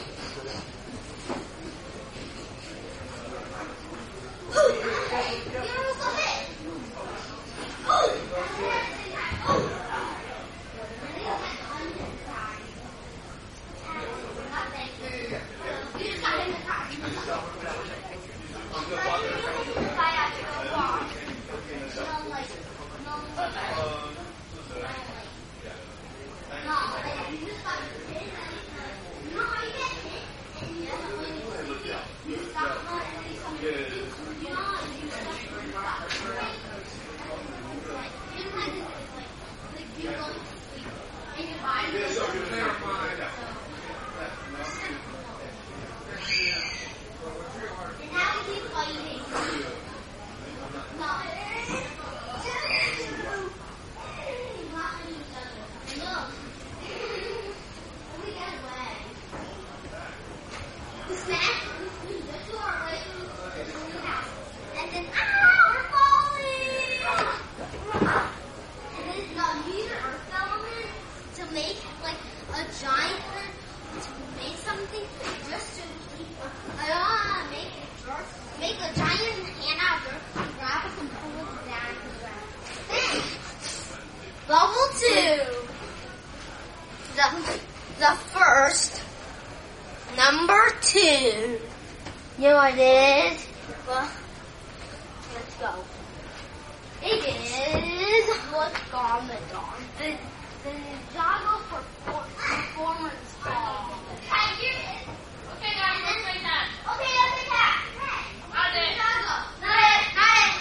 You know what it is? Well, let's go. It is what's gone the dawn. The, the Ninjago performance hall. Okay, guys, let's make that. Okay, let's make that. Not it. Ninjago. Not it. Not it.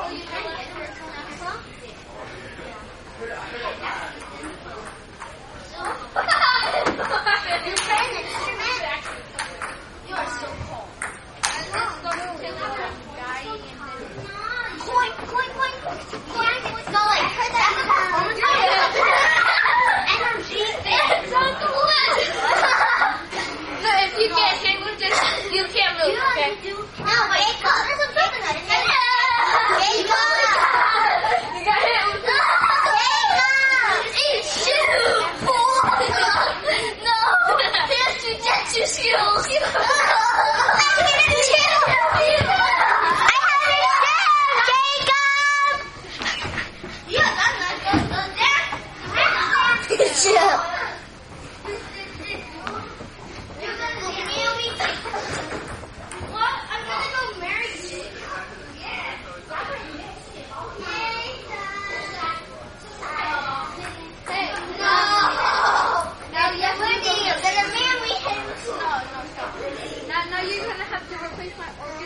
You are so cold. Coin, coin, coin. Yeah, it's going. I heard that all the time. Energy thing. No, if you get hit with this, you can't move, okay? No, but it goes. There's a button on it. It goes. You got hit with this. Eat shoe. No. There's two tattoo skills. Chill. Now you're gonna have to replace my organ.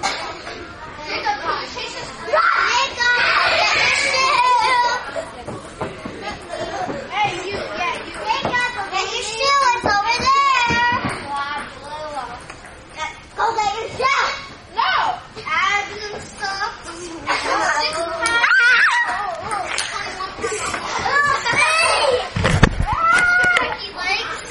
Hey, you, yeah, you. Get your shoes over there. Go get your shoes. No. Add them stuff. Tricky legs.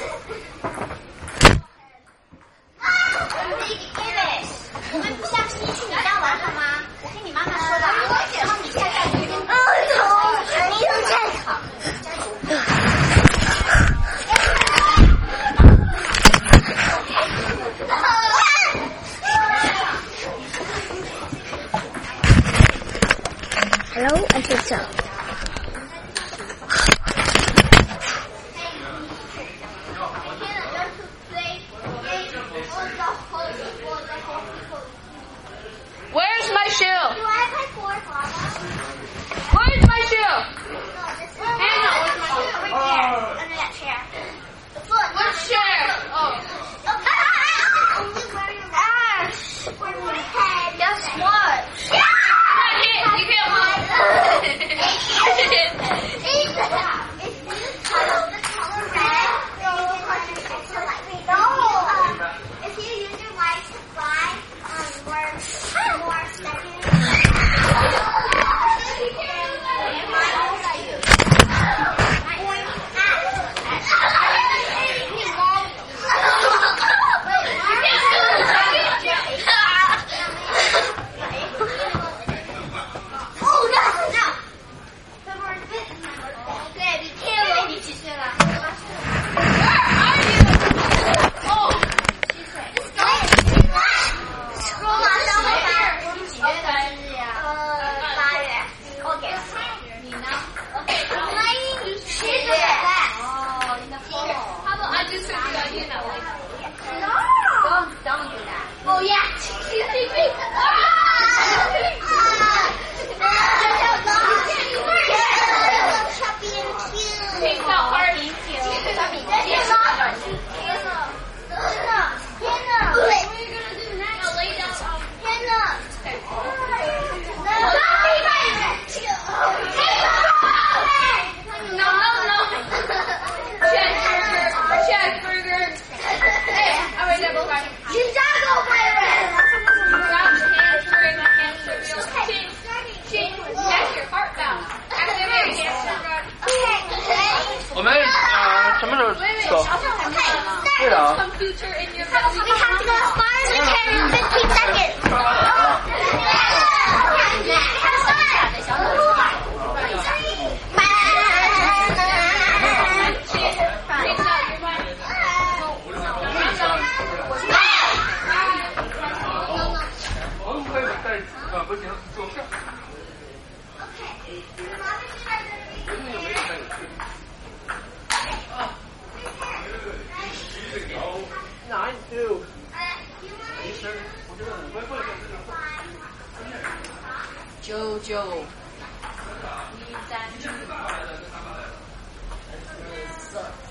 我们不相信是你当完了吗？我跟你妈妈说的，然后你现在决定。哦，no， 你又在吵。Hello, and what's up? Where's my shoe? Do I play four, Father? Where's my shoe? Hannah, where's my shoe? Right there, under that chair. The foot. What chair? Oh. Only wearing a ash. For my head. Guess what? Yeah! You can't move. If you color the color red, then you can like extra light. No. If you use your lights to fly, um, more, more seconds. Oh, no, no. Okay, be careful. Where are you? Oh. Scroll on over here. 几月生日呀？呃，八月。OK。你呢 ？OK， 欢迎你十月。哦，你的 phone。How about I just put you on you now? No. Don't don't do that. Oh yeah. Chubby and cute. 听到二零九， 小比天呐！天呐！天呐！天呐！ What are you gonna do next? I'll lay down. 天呐！ No, no, no. Cheeseburger. Cheeseburger. Hey, I'm ready to go back. Chicago pirate. Grab your hamster and my hamster wheel. Change, change, check your heart valve. Activate hamster run. Okay. 我们啊、什么时候走？对的啊。 Computer in your belly. We have to go as far as we can in fifteen seconds. Nine two. Jojo. 一三四。